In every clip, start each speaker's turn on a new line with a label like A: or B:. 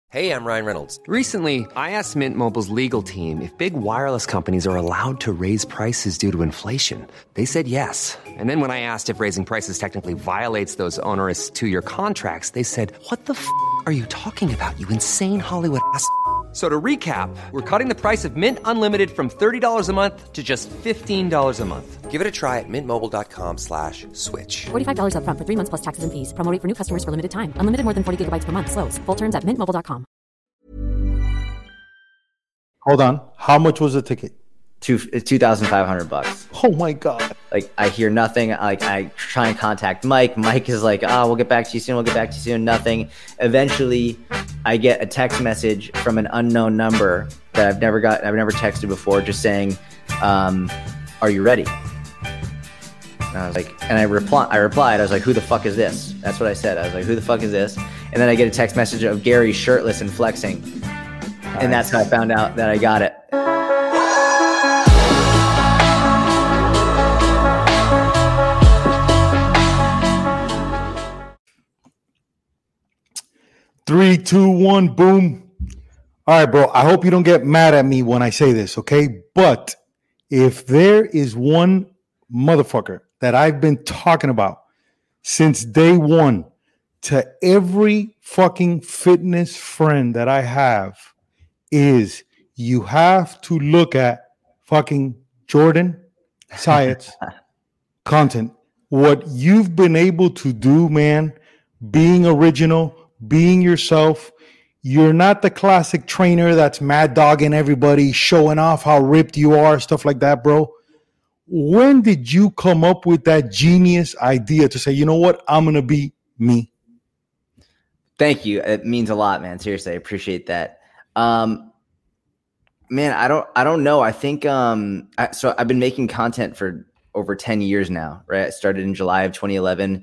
A: Hey, I'm Ryan Reynolds.
B: Recently, I asked Mint Mobile's legal team if big wireless companies are allowed to raise prices due to inflation. They said yes. And then when I asked if raising prices technically violates those onerous two-year contracts, they said, "What the f*** are you talking about, you insane Hollywood ass?" So to recap, we're cutting the price of Mint Unlimited from $30 a month to just $15 a month.
A: Give it a try at mintmobile.com/switch.
C: $45 up front for 3 months plus taxes and fees. Promo rate for new customers for limited time. Unlimited more than 40 gigabytes per month. Slows full terms at mintmobile.com.
D: Hold on. How much was the ticket?
E: $2,500.
D: Oh my God.
E: Like, I hear nothing. Like, I try and contact Mike. Mike is like, we'll get back to you soon. We'll get back to you soon. Nothing. Eventually, I get a text message from an unknown number that I've never texted before, just saying, are you ready? And I was like, I replied, I was like, who the fuck is this? That's what I said. I was like, who the fuck is this? And then I get a text message of Gary shirtless and flexing. And that's how I found out that I got it.
D: Three, two, one, boom. All right, bro. I hope you don't get mad at me when I say this, okay? But if there is one motherfucker that I've been talking about since day one to every fucking fitness friend that I have, is you have to look at fucking Jordan Syatt's content. What you've been able to do, man, being original, being yourself. You're not the classic trainer that's mad dogging everybody, showing off how ripped you are, stuff like that, bro. When did you come up with that genius idea to say, you know what, I'm going to be me?
E: Thank you. It means a lot, man. Seriously, I appreciate that. Man, I don't know. I think so I've been making content for over 10 years now, right? I started in July of 2011.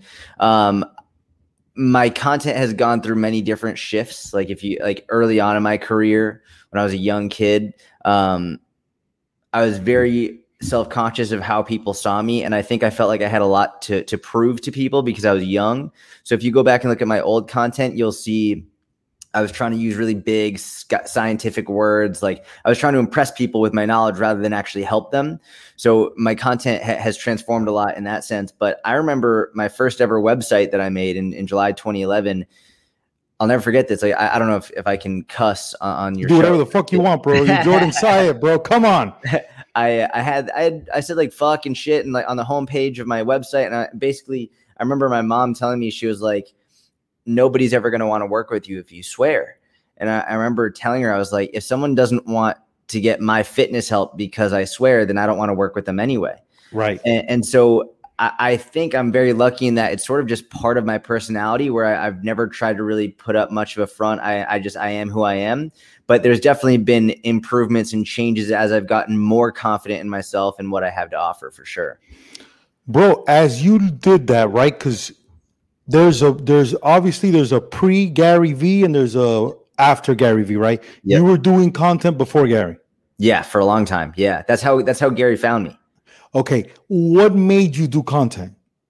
E: My content has gone through many different shifts. Like early on in my career, when I was a young kid, I was very self-conscious of how people saw me. And I think I felt like I had a lot to prove to people because I was young. So if you go back and look at my old content, you'll see I was trying to use really big scientific words. Like, I was trying to impress people with my knowledge rather than actually help them. So my content has transformed a lot in that sense. But I remember my first ever website that I made in July 2011. I'll never forget this. Like, I don't know if I can cuss on your show.
D: Do whatever the fuck you want, bro. You're Jordan Syatt, bro. Come on.
E: I said like fuck and shit and like on the homepage of my website. And I remember my mom telling me, she was like, nobody's ever going to want to work with you if you swear. And I remember telling her, I was like, if someone doesn't want to get my fitness help because I swear, then I don't want to work with them anyway.
D: Right.
E: And so I think I'm very lucky in that it's sort of just part of my personality where I've never tried to really put up much of a front. I am who I am, but there's definitely been improvements and changes as I've gotten more confident in myself and what I have to offer, for sure.
D: Bro, as you did that, right? Because there's obviously a pre Gary V and there's a after Gary V, right? Yep. You were doing content before Gary.
E: Yeah, for a long time. Yeah, that's how Gary found me.
D: Okay, what made you do content?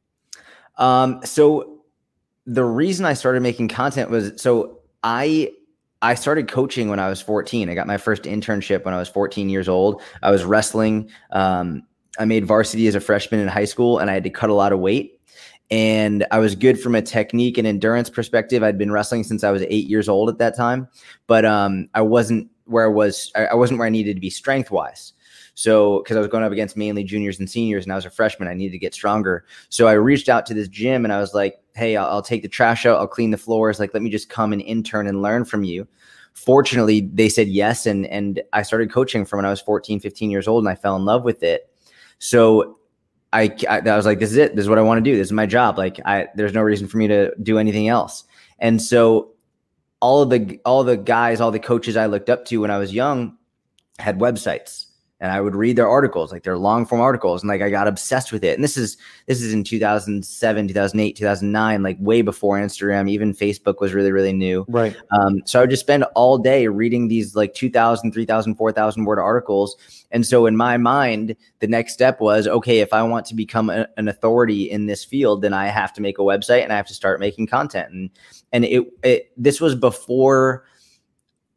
E: So the reason I started making content was, so I started coaching when I was 14. I got my first internship when I was 14 years old. I was wrestling. I made varsity as a freshman in high school, and I had to cut a lot of weight. And I was good from a technique and endurance perspective. I'd been wrestling since I was 8 years old at that time, but I wasn't where I needed to be strength wise. So, because I was going up against mainly juniors and seniors, and I was a freshman, I needed to get stronger. So I reached out to this gym and I was like, hey, I'll take the trash out. I'll clean the floors. Like, let me just come and intern and learn from you. Fortunately, they said yes. And I started coaching from when I was 14, 15 years old, and I fell in love with it. So I was like, this is it. This is what I want to do. This is my job. Like, there's no reason for me to do anything else. And so all the guys, all the coaches I looked up to when I was young had websites. And I would read their articles, like their long form articles. And like, I got obsessed with it. And this is in 2007, 2008, 2009, like way before Instagram. Even Facebook was really, really new.
D: Right.
E: So I would just spend all day reading these like 2,000, 3,000, 4,000 word articles. And so in my mind, the next step was, okay, if I want to become an authority in this field, then I have to make a website and I have to start making content. And this was before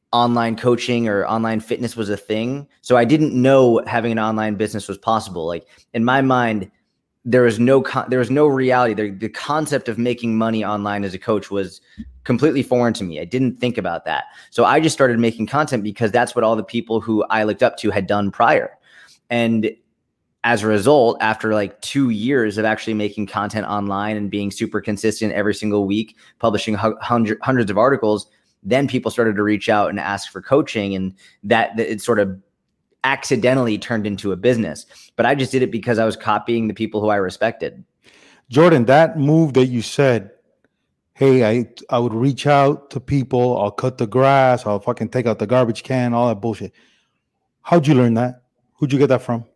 E: online coaching or online fitness was a thing. So I didn't know having an online business was possible. Like in my mind, there was no reality. The concept of making money online as a coach was completely foreign to me. I didn't think about that. So I just started making content because that's what all the people who I looked up to had done prior. And as a result, after like 2 years of actually making content online and being super consistent every single week, publishing hundreds of articles, then people started to reach out and ask for coaching, and that it sort of accidentally turned into a business. But I just did it because I was copying the people who I respected.
D: Jordan, that move that you said, hey, I would reach out to people, I'll cut the grass, I'll fucking take out the garbage can, all that bullshit. How'd you learn that? Who'd you get that from?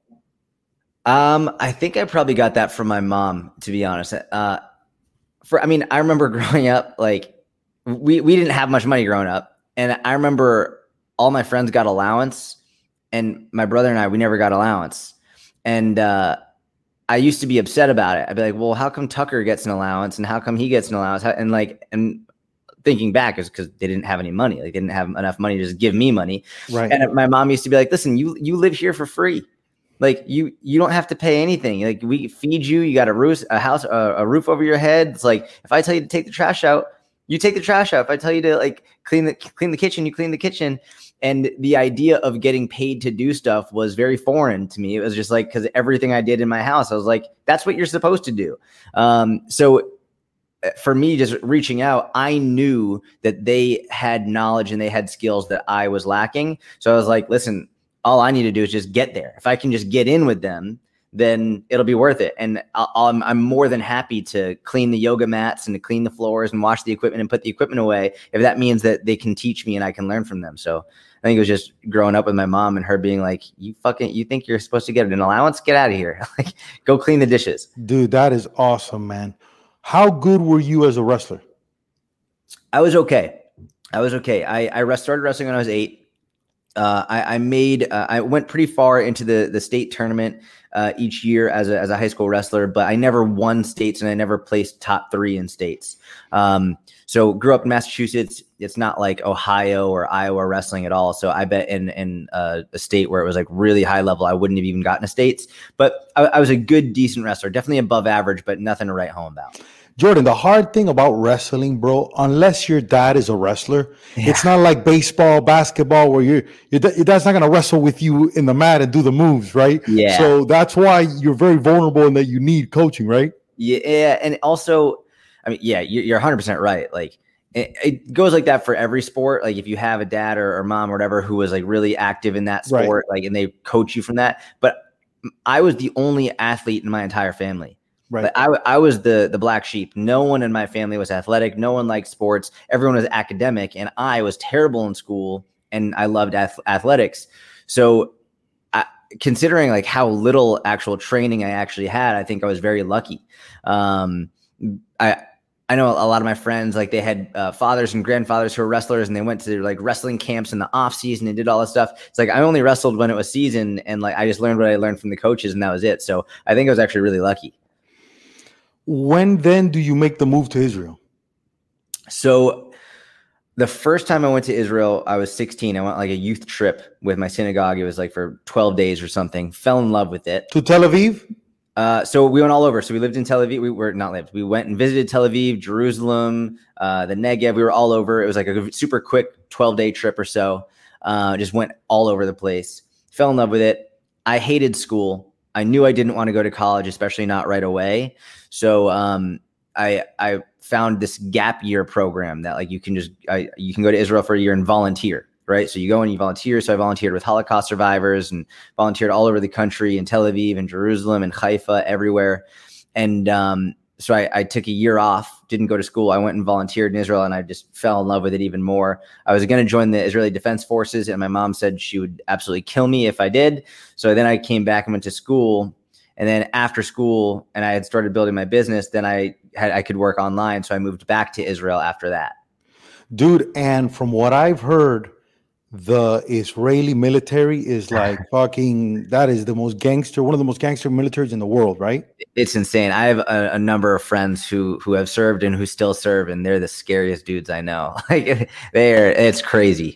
E: I think I probably got that from my mom, to be honest. I remember growing up, like we didn't have much money growing up. And I remember all my friends got allowance, and my brother and I, we never got allowance. And I used to be upset about it. I'd be like, well, how come Tucker gets an allowance and how come he gets an allowance? And thinking back is because they didn't have any money. Like, they didn't have enough money to just give me money. Right. And my mom used to be like, listen, you live here for free. Like you don't have to pay anything. Like, we feed you. You got a roof over your head. It's like, if I tell you to take the trash out, you take the trash out. If I tell you to like clean the kitchen, you clean the kitchen. And the idea of getting paid to do stuff was very foreign to me. It was just like, because everything I did in my house, I was like, that's what you're supposed to do. So for me, just reaching out, I knew that they had knowledge and they had skills that I was lacking. So I was like, listen, all I need to do is just get there. If I can just get in with them, then it'll be worth it. And I'm more than happy to clean the yoga mats and to clean the floors and wash the equipment and put the equipment away, if that means that they can teach me and I can learn from them. So I think it was just growing up with my mom and her being like, you think you're supposed to get an allowance? Get out of here. Like, go clean the dishes.
D: Dude, that is awesome, man. How good were you as a wrestler?
E: I was okay. I started wrestling when I was 8. I went pretty far into the state tournament each year as a high school wrestler, but I never won states and I never placed top 3 in states. So grew up in Massachusetts. It's not like Ohio or Iowa wrestling at all. So I bet in a state where it was like really high level, I wouldn't have even gotten to states, but I was a good, decent wrestler, definitely above average, but nothing to write home about.
D: Jordan, the hard thing about wrestling, bro, unless your dad is a wrestler, it's not like baseball, basketball, where your dad's not going to wrestle with you in the mat and do the moves, right?
E: Yeah.
D: So that's why you're very vulnerable and that you need coaching, right?
E: Yeah. And also, I mean, yeah, you're 100% right. Like, it goes like that for every sport. Like, if you have a dad or mom or whatever who was like really active in that sport, right, like, and they coach you from that. But I was the only athlete in my entire family. Right. Like, I was the black sheep. No one in my family was athletic. No one liked sports. Everyone was academic, and I was terrible in school, and I loved athletics. So considering like how little actual training I actually had, I think I was very lucky. I know a lot of my friends, like, they had fathers and grandfathers who were wrestlers, and they went to like wrestling camps in the off season and did all this stuff. It's like, I only wrestled when it was season, and like, I just learned what I learned from the coaches, and that was it. So I think I was actually really lucky.
D: When then do you make the move to Israel?
E: So the first time I went to Israel, I was 16. I went like a youth trip with my synagogue. It was like for 12 days or something. Fell in love with it.
D: To Tel Aviv?
E: So we went all over. So we lived in Tel Aviv. We went and visited Tel Aviv, Jerusalem, the Negev. We were all over. It was like a super quick 12-day trip or so. Just went all over the place. Fell in love with it. I hated school. I knew I didn't want to go to college, especially not right away. So I found this gap year program that like you can go to Israel for a year and volunteer, right? So you go and you volunteer. So I volunteered with Holocaust survivors and volunteered all over the country, in Tel Aviv and Jerusalem and Haifa, everywhere. And so I took a year off, didn't go to school. I went and volunteered in Israel, and I just fell in love with it even more. I was going to join the Israeli Defense Forces, and my mom said she would absolutely kill me if I did. So then I came back and went to school. And then after school, and I had started building my business, then I could work online. So I moved back to Israel after that.
D: Dude, and from what I've heard, the Israeli military is like fucking, that is one of the most gangster militaries in the world, right? It's
E: insane. I have a number of friends who have served and who still serve, and they're the scariest dudes I know. Like, it's crazy.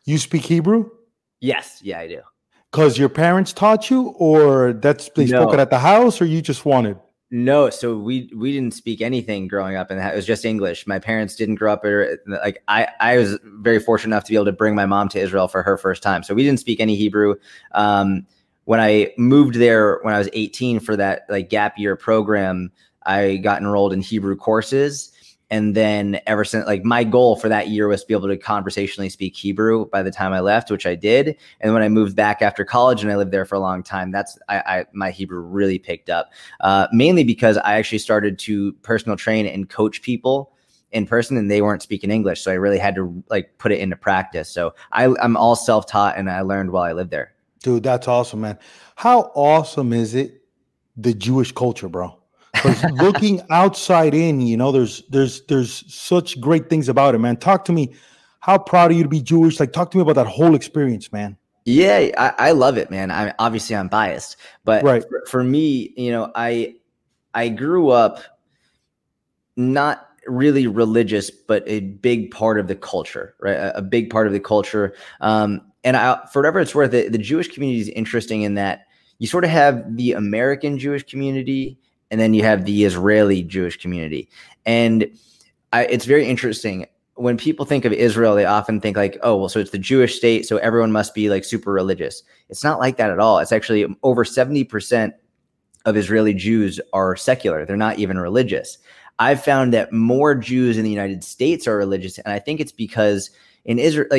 D: You speak Hebrew?
E: Yes. Yeah, I do.
D: Because your parents taught you, or they spoke it at the house, or you just wanted?
E: No, so we didn't speak anything growing up, and it was just English. My parents didn't grow up like I was very fortunate enough to be able to bring my mom to Israel for her first time. So we didn't speak any Hebrew. When I moved there when I was 18 for that like gap year program, I got enrolled in Hebrew courses. And then ever since, like, my goal for that year was to be able to conversationally speak Hebrew by the time I left, which I did. And when I moved back after college and I lived there for a long time, my Hebrew really picked up, mainly because I actually started to personal train and coach people in person, and they weren't speaking English. So I really had to like put it into practice. So I'm all self-taught, and I learned while I lived there.
D: Dude, that's awesome, man. How awesome is it, the Jewish culture, bro? Because looking outside in, there's such great things about it, man. Talk to me. How proud are you to be Jewish? Like, talk to me about that whole experience, man.
E: Yeah, I love it, man. I'm biased, but
D: right.
E: for me, I grew up not really religious, but a big part of the culture, right? A big part of the culture. And for whatever it's worth, the Jewish community is interesting in that you sort of have the American Jewish community, and then you have the Israeli Jewish community. And it's very interesting. When people think of Israel, they often think like, oh, well, so it's the Jewish state, so everyone must be like super religious. It's not like that at all. It's actually over 70% of Israeli Jews are secular. They're not even religious. I've found that more Jews in the United States are religious. And I think it's because in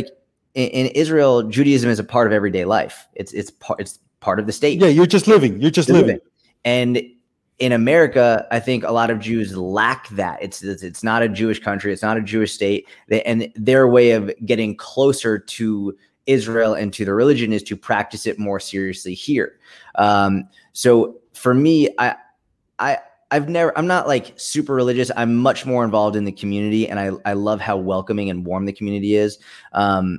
E: Israel, Judaism is a part of everyday life. It's part of the state.
D: Yeah, you're just living. You're just living.
E: And in America, I think a lot of Jews lack that. It's not a Jewish country. It's not a Jewish state. And their way of getting closer to Israel and to the religion is to practice it more seriously here. So for me, I'm not like super religious. I'm much more involved in the community, and I love how welcoming and warm the community is. One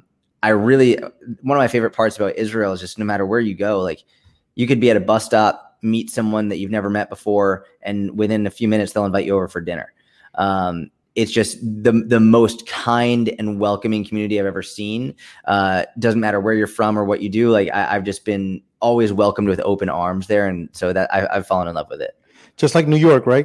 E: of my favorite parts about Israel is just no matter where you go, like you could be at a bus stop, meet someone that you've never met before, and within a few minutes they'll invite you over for dinner. It's just the most kind and welcoming community I've ever seen. Doesn't matter where you're from or what you do. Like I've just been always welcomed with open arms there, and so that I've fallen in love with it.
D: Just like New York, right?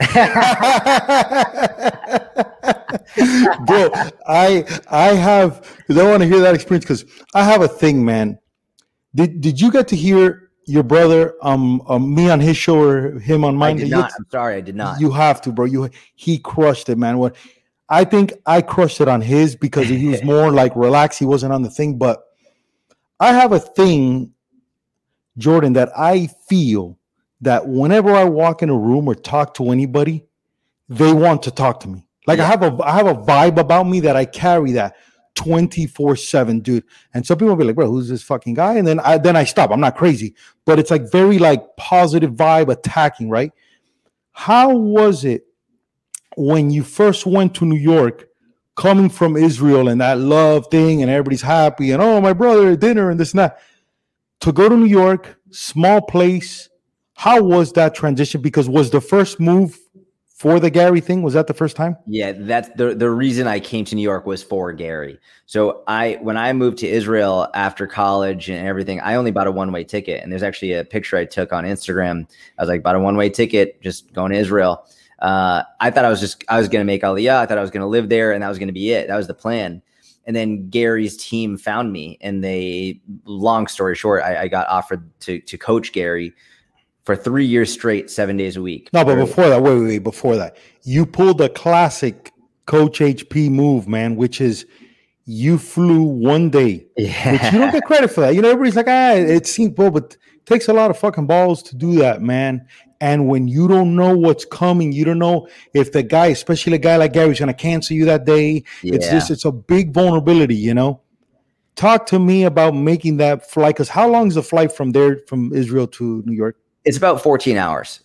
D: Bro, I want to hear that experience because I have a thing, man. Did you get to hear your brother, me on his show or him on mine?
E: I did not. I'm sorry, I did not.
D: You have to, bro. He crushed it, man. I think I crushed it on his because he was more like relaxed. He wasn't on the thing. But I have a thing, Jordan, that I feel that whenever I walk in a room or talk to anybody, they want to talk to me. Like I have a vibe about me that I carry that 24/7, dude. And some people will be like, bro, who's this fucking guy? And then I stop. I'm not crazy, but it's like very like positive vibe attacking, right? How was it when you first went to New York, coming from Israel and that love thing and everybody's happy and oh, my brother, dinner and this and that, to go to New York, small place? How was that transition? Because was the first move for the Gary thing? Was that the first time?
E: Yeah, that's the reason I came to New York was for Gary. So when I moved to Israel after college and everything, I only bought a one-way ticket. And there's actually a picture I took on Instagram. I was like, bought a one-way ticket, just going to Israel. I thought I was going to make Aliyah. I thought I was going to live there, and that was going to be it. That was the plan. And then Gary's team found me, and long story short, I got offered to coach Gary for 3 years straight, 7 days a week.
D: No, but before that, wait, before that, you pulled a classic Coach HP move, man, which is you flew one day.
E: Yeah.
D: Which you don't get credit for that. Everybody's like, it seems, but it takes a lot of fucking balls to do that, man. And when you don't know what's coming, you don't know if the guy, especially a guy like Gary, is going to cancel you that day. Yeah. It's a big vulnerability, Talk to me about making that flight, because how long is the flight from Israel to New York?
E: It's about 14 hours.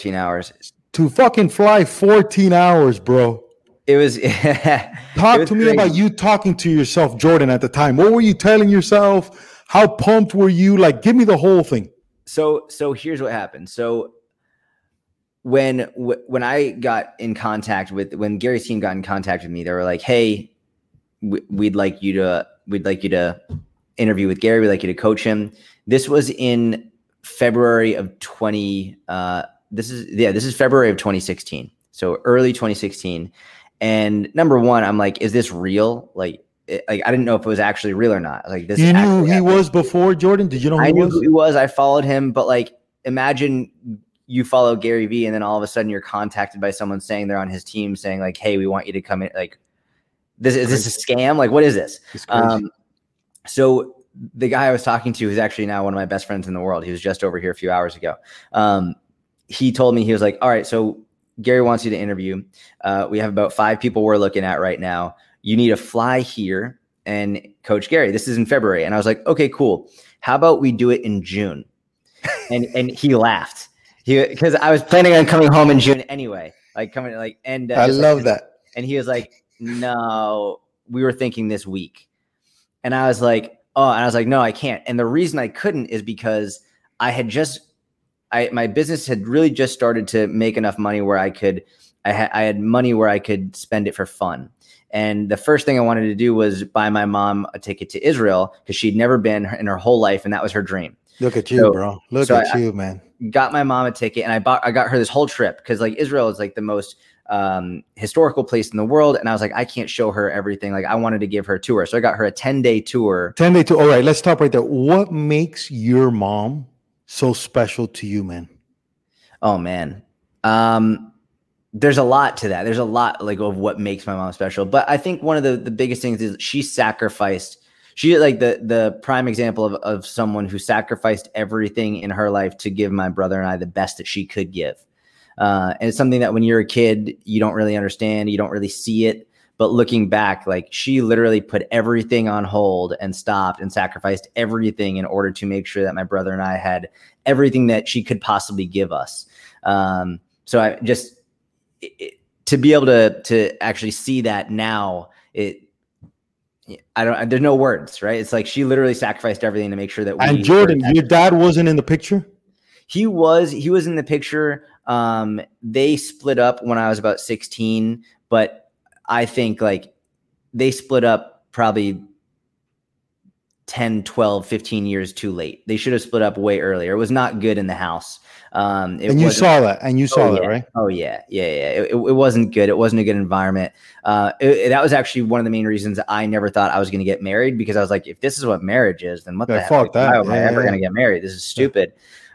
D: To fucking fly 14 hours, bro.
E: It was.
D: Talk to me about you talking to yourself, Jordan, at the time. What were you telling yourself? How pumped were you? Like, give me the whole thing.
E: So here's what happened. So when I got in contact when Gary's team got in contact with me, they were like, hey, we'd like you to we'd like you to interview with Gary. We'd like you to coach him. This was in February of this is February of 2016. So early 2016. And number one, I'm like, is this real? Like I didn't know if it was actually real or not. Like this.
D: You knew who he was before, Jordan? Did you know who
E: I
D: he
E: knew
D: was?
E: who he was. I followed him, but like, imagine you follow Gary Vee and then all of a sudden you're contacted by someone saying they're on his team saying like, hey, we want you to come in. Like, is this a scam? Like, what is this? So the guy I was talking to is actually now one of my best friends in the world. He was just over here a few hours ago. He told me, he was like, all right, so Gary wants you to interview. We have about 5 people we're looking at right now. You need to fly here and coach Gary. This is in February. And I was like, okay, cool. How about we do it in June? And he laughed. Because I was planning on coming home in June anyway. I love that. And he was like, no, we were thinking this week. And I was like, no, I can't. And the reason I couldn't is because my business had really just started to make enough money where I had money where I could spend it for fun. And the first thing I wanted to do was buy my mom a ticket to Israel because she'd never been in her whole life. And that was her dream.
D: Look at you, bro. Look at you, man.
E: Got my mom a ticket and I got her this whole trip because like Israel is like the most historical place in the world. And I was like, I can't show her everything. Like I wanted to give her a tour. So I got her a 10-day tour.
D: 10-day tour. All right, let's stop right there. What makes your mom so special to you, man?
E: Oh man. There's a lot to that. There's a lot like of what makes my mom special. But I think one of the biggest things is she sacrificed. She like the prime example of someone who sacrificed everything in her life to give my brother and I the best that she could give. And it's something that when you're a kid, you don't really understand. You don't really see it. But looking back, like she literally put everything on hold and stopped and sacrificed everything in order to make sure that my brother and I had everything that she could possibly give us. So I just to be able to actually see that now, there's no words, right? It's like she literally sacrificed everything to make sure that we.
D: And Jordan, your dad wasn't in the picture?
E: He was in the picture. They split up when I was about 16, but I think like they split up probably 10, 12, 15 years too late. They should have split up way earlier. It was not good in the house.
D: And you saw that, right?
E: Oh yeah. It wasn't good. It wasn't a good environment. That was actually one of the main reasons I never thought I was going to get married, because I was like, if this is what marriage is, then what the heck? Why am I ever going to get married? This is stupid.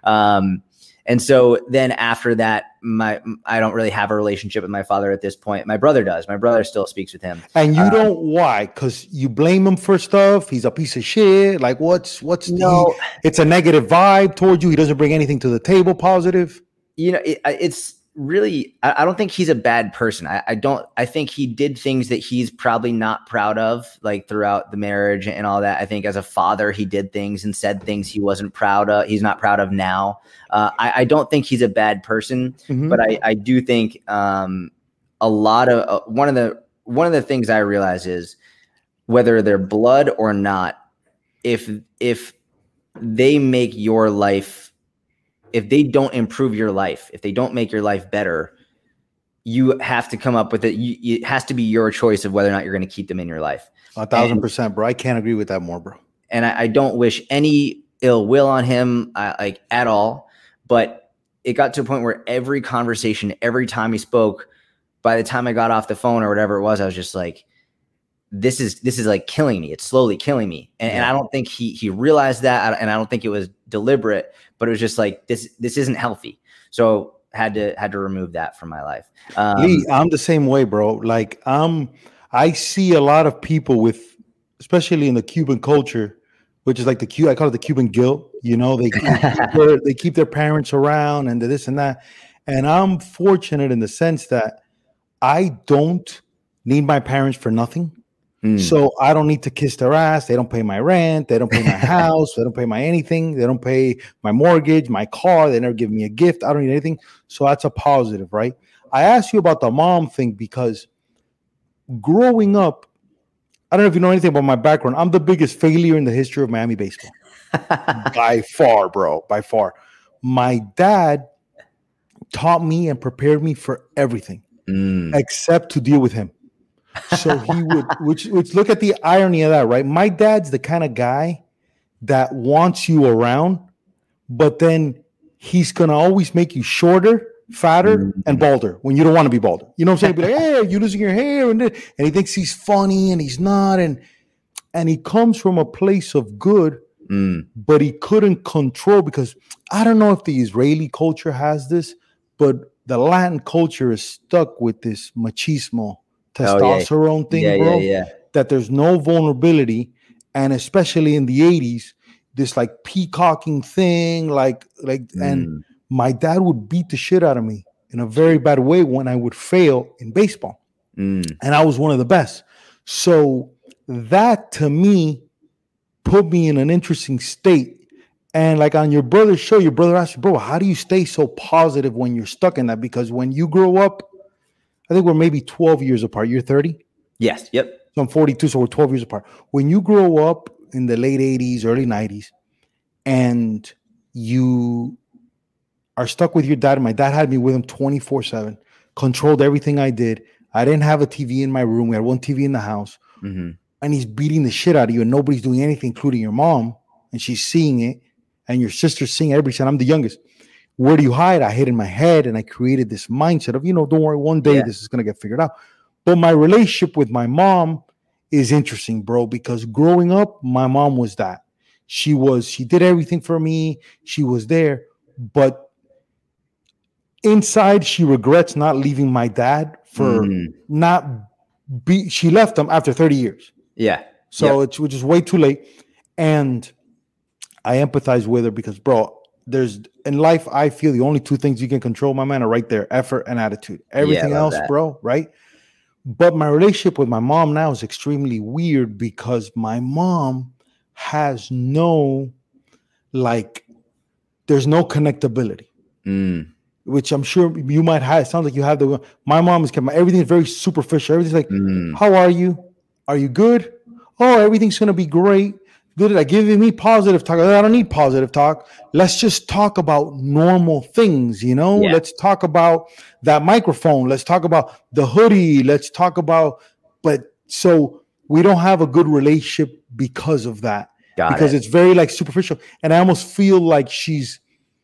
E: And so then after that, I don't really have a relationship with my father at this point. My brother does. My brother still speaks with him.
D: And you don't, why? Because you blame him for stuff. He's a piece of shit. Like it's a negative vibe towards you. He doesn't bring anything to the table positive.
E: It's really, I don't think he's a bad person. I think he did things that he's probably not proud of, like throughout the marriage and all that. I think as a father, he did things and said things he wasn't proud of. He's not proud of now. I don't think he's a bad person, but I do think a lot of one of the things I realize is whether they're blood or not, if they make your life, if they don't improve your life, if they don't make your life better, you have to come up with it. It has to be your choice of whether or not you're going to keep them in your life.
D: 1,000%, bro. I can't agree with that more, bro.
E: And I don't wish any ill will on him, like at all. But it got to a point where every conversation, every time he spoke, by the time I got off the phone or whatever it was, I was just like, this is like killing me. It's slowly killing me. And I don't think he realized that. And I don't think it was deliberate, but it was just like, this isn't healthy. So had to remove that from my life.
D: Lee, I'm the same way, bro. Like I see a lot of people with, especially in the Cuban culture, which is like I call it the Cuban guilt. They keep their parents around and this and that. And I'm fortunate in the sense that I don't need my parents for nothing. So I don't need to kiss their ass. They don't pay my rent. They don't pay my house. They don't pay my anything. They don't pay my mortgage, my car. They never give me a gift. I don't need anything. So that's a positive, right? I asked you about the mom thing because growing up, I don't know if you know anything about my background. I'm the biggest failure in the history of Miami baseball. By far, bro. By far. My dad taught me and prepared me for everything except to deal with him. So he would, which look at the irony of that, right? My dad's the kind of guy that wants you around, but then he's gonna always make you shorter, fatter, and balder when you don't want to be balder. You know what I'm saying? Be like, hey, you're losing your hair, and he thinks he's funny and he's not, and he comes from a place of good, but he couldn't control, because I don't know if the Israeli culture has this, but the Latin culture is stuck with this machismo, testosterone thing, bro. That there's no vulnerability, and especially in the 80s, this like peacocking thing, and my dad would beat the shit out of me in a very bad way when I would fail in baseball, and I was one of the best. So that to me put me in an interesting state. And like on your brother's show, your brother asked you, bro, how do you stay so positive when you're stuck in that? Because when you grow up, I think we're maybe 12 years apart. You're 30?
E: Yes. Yep.
D: So I'm 42, so we're 12 years apart. When you grow up in the late 80s, early 90s, and you are stuck with your dad, and my dad had me with him 24/7, controlled everything I did. I didn't have a TV in my room. We had one TV in the house. And he's beating the shit out of you, and nobody's doing anything, including your mom, and she's seeing it, and your sister's seeing it. Everybody said, I'm the youngest. Where do you hide? I hid in my head, and I created this mindset of, don't worry, one day this is going to get figured out. But my relationship with my mom is interesting, bro, because growing up, my mom was that. She did everything for me. She was there. But inside, she regrets not leaving my dad for she left him after 30 years.
E: Yeah.
D: So it's which is way too late. And I empathize with her because, bro, there's in life, I feel the only two things you can control, my man, are right there: effort and attitude. Everything else, bro, right? But my relationship with my mom now is extremely weird because my mom has there's no connectability, which I'm sure you might have. It sounds like you have my mom is everything is very superficial. Everything's like, how are you? Are you good? Oh, everything's going to be great. Good. Like giving me positive talk. I don't need positive talk. Let's just talk about normal things, Let's talk about that microphone. Let's talk about the hoodie. Let's talk about, so we don't have a good relationship because of that. Because it's very superficial. And I almost feel like she's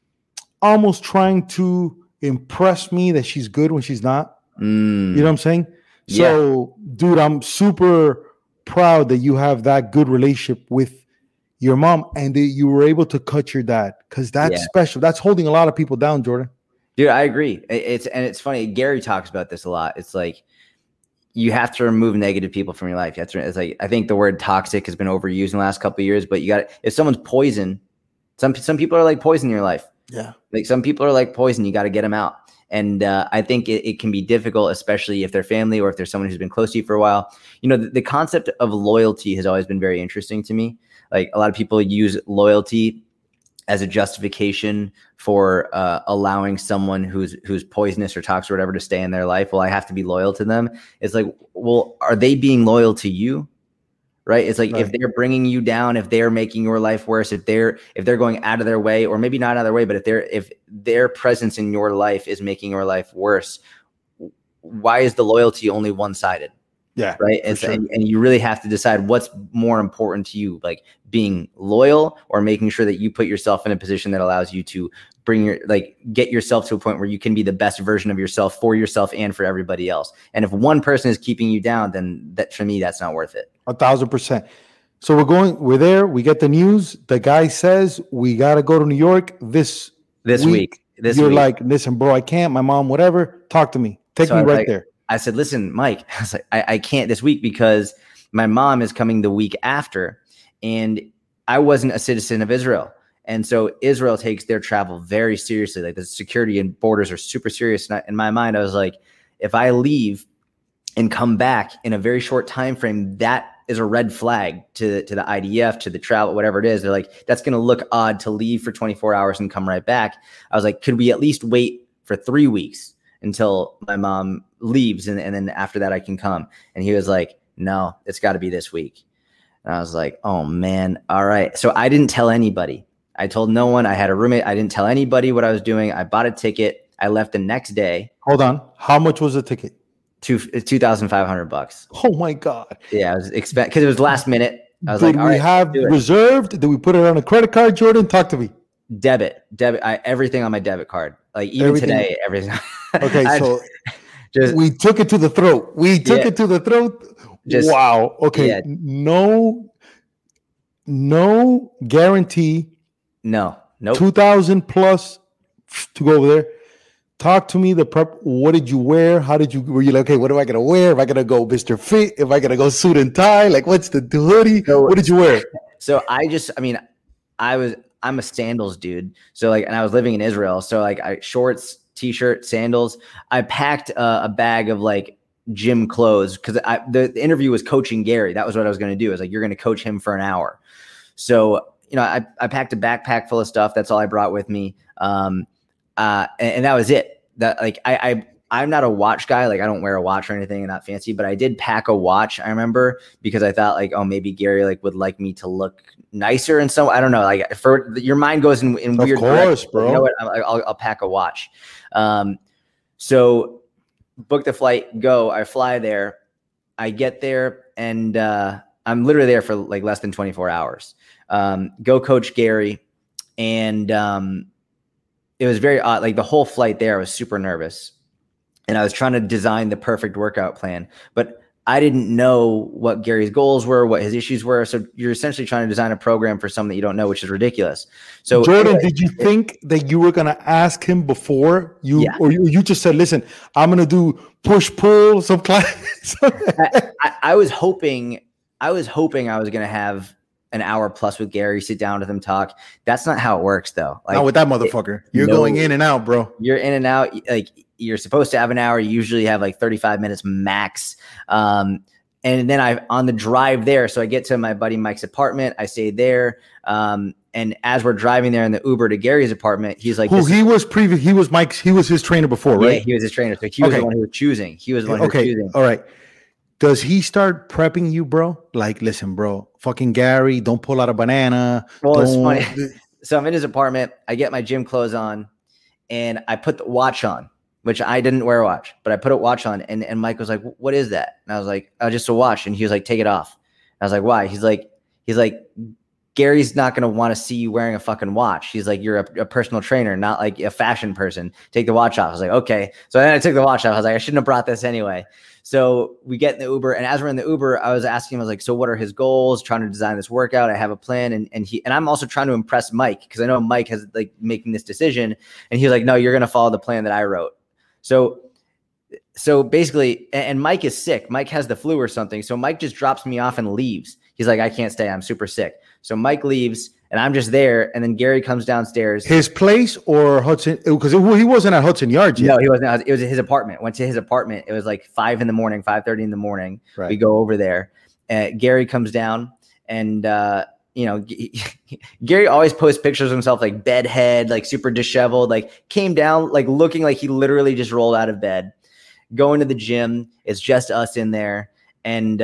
D: almost trying to impress me that she's good when she's not. You know what I'm saying? So, dude, I'm super proud that you have that good relationship with your mom and that you were able to cut your dad, because that's special. That's holding a lot of people down, Jordan.
E: Dude, I agree. It's funny. Gary talks about this a lot. It's like you have to remove negative people from your life. I think the word toxic has been overused in the last couple of years, but if someone's poison, some people are like poison in your life.
D: Yeah.
E: Like some people are like poison. You got to get them out. And I think it can be difficult, especially if they're family or if there's someone who's been close to you for a while. The concept of loyalty has always been very interesting to me. Like a lot of people use loyalty as a justification for allowing someone who's poisonous or toxic or whatever to stay in their life. Well, I have to be loyal to them. It's like, well, are they being loyal to you? Right. It's like if they're bringing you down, if they're making your life worse, if they're going out of their way, or maybe not out of their way, but if their presence in your life is making your life worse, why is the loyalty only one-sided?
D: Yeah.
E: Right. And you really have to decide what's more important to you, like being loyal or making sure that you put yourself in a position that allows you to get yourself to a point where you can be the best version of yourself for yourself and for everybody else. And if one person is keeping you down, then for me, that's not worth it.
D: 1,000%. So we're there. We get the news. The guy says we got to go to New York this week. You're like, listen, bro, I can't. My mom, whatever. Talk to me. Take me right there.
E: I said, listen, Mike, I was like, I can't this week because my mom is coming the week after, and I wasn't a citizen of Israel. And so Israel takes their travel very seriously. Like the security and borders are super serious. And in my mind, I was like, if I leave and come back in a very short time frame, that is a red flag to the IDF, to the travel, whatever it is. They're like, that's going to look odd to leave for 24 hours and come right back. I was like, could we at least wait for 3 weeks until my mom leaves, and then after that I can come? And he was like, no, it's got to be this week. And I was like, oh man, all right. So I didn't tell anybody. I told no one. I had a roommate. I didn't tell anybody what I was doing. I bought a ticket. I left the next day.
D: Hold on. How much was the ticket?
E: $2,500.
D: Oh my God.
E: Yeah, I was because it was last minute. I was
D: Did
E: like, all
D: we
E: right,
D: have
E: do it.
D: reserved? Did we put it on a credit card, Jordan? Talk to me.
E: Debit. Everything on my debit card. Like even today, everything.
D: Okay, so
E: just
D: we took it to the throat. It to the throat. Wow. Okay.
E: Yeah.
D: No guarantee.
E: Nope.
D: 2,000 plus to go over there. Talk to me. The prep. What did you wear? Were you like, okay, what am I gonna wear? Am I gonna go Mr. Fit? Am I gonna go suit and tie? Like, what's the hoodie? What did you wear?
E: So I'm a sandals dude. So like, and I was living in Israel. So like shorts, t-shirt, sandals. I packed a bag of like gym clothes because the interview was coaching Gary. That was what I was going to do. I was like, you're going to coach him for an hour. So, I packed a backpack full of stuff. That's all I brought with me. And that was it. That like, I'm not a watch guy. Like I don't wear a watch or anything, not fancy, but I did pack a watch. I remember because I thought like, oh, maybe Gary like would like me to look nicer. And so I don't know, like for your mind goes in weird
D: directions. Bro.
E: You know what? I'll pack a watch. So book the flight, go, I fly there. I get there and I'm literally there for like less than 24 hours. Go coach Gary. And it was very odd. Like the whole flight there, I was super nervous. And I was trying to design the perfect workout plan, but I didn't know what Gary's goals were, what his issues were. So you're essentially trying to design a program for something that you don't know, which is ridiculous. So
D: Jordan, did you think that you were going to ask him before or you just said, listen, I'm going to do push pull some clients?
E: I was hoping I was going to have an hour plus with Gary, sit down with him, talk. That's not how it works though. Like,
D: not with that motherfucker. You're going in and out, bro.
E: You're in and out. Like you're supposed to have an hour. You usually have like 35 minutes max. And then on the drive there, so I get to my buddy Mike's apartment. I stay there. And as we're driving there in the Uber to Gary's apartment, he's like,
D: he was his trainer before, right?
E: Yeah, he was his trainer. So he was the one who was choosing. He was the one who was choosing.
D: All right. Does he start prepping you, bro? Like, listen, bro, fucking Gary, don't pull out a banana.
E: Well, it's funny. So I'm in his apartment. I get my gym clothes on and I put the watch on, which I didn't wear a watch, but I put a watch on and Mike was like, what is that? And I was like, oh, just a watch. And he was like, take it off. I was like, why? He's like, Gary's not going to want to see you wearing a fucking watch. He's like, you're a personal trainer, not like a fashion person. Take the watch off. I was like, okay. So then I took the watch off. I was like, I shouldn't have brought this anyway. So we get in the Uber, and as we're in the Uber, I was asking him, I was like, so what are his goals? Trying to design this workout. I have a plan. And I'm also trying to impress Mike because I know Mike has like making this decision. And he was like, no, you're going to follow the plan that I wrote. So basically, and Mike is sick. Mike has the flu or something. So Mike just drops me off and leaves. He's like, I can't stay. I'm super sick. So Mike leaves and I'm just there. And then Gary comes downstairs. His
D: place or Hudson? Because he wasn't at Hudson Yards yet.
E: No, he wasn't. It was his apartment. Went to his apartment. It was like 5 a.m, 5:30 in the morning. Right. We go over there. Gary comes down and, Gary always posts pictures of himself like bedhead, like super disheveled, like came down, like looking like he literally just rolled out of bed. Going to the gym. It's just us in there. And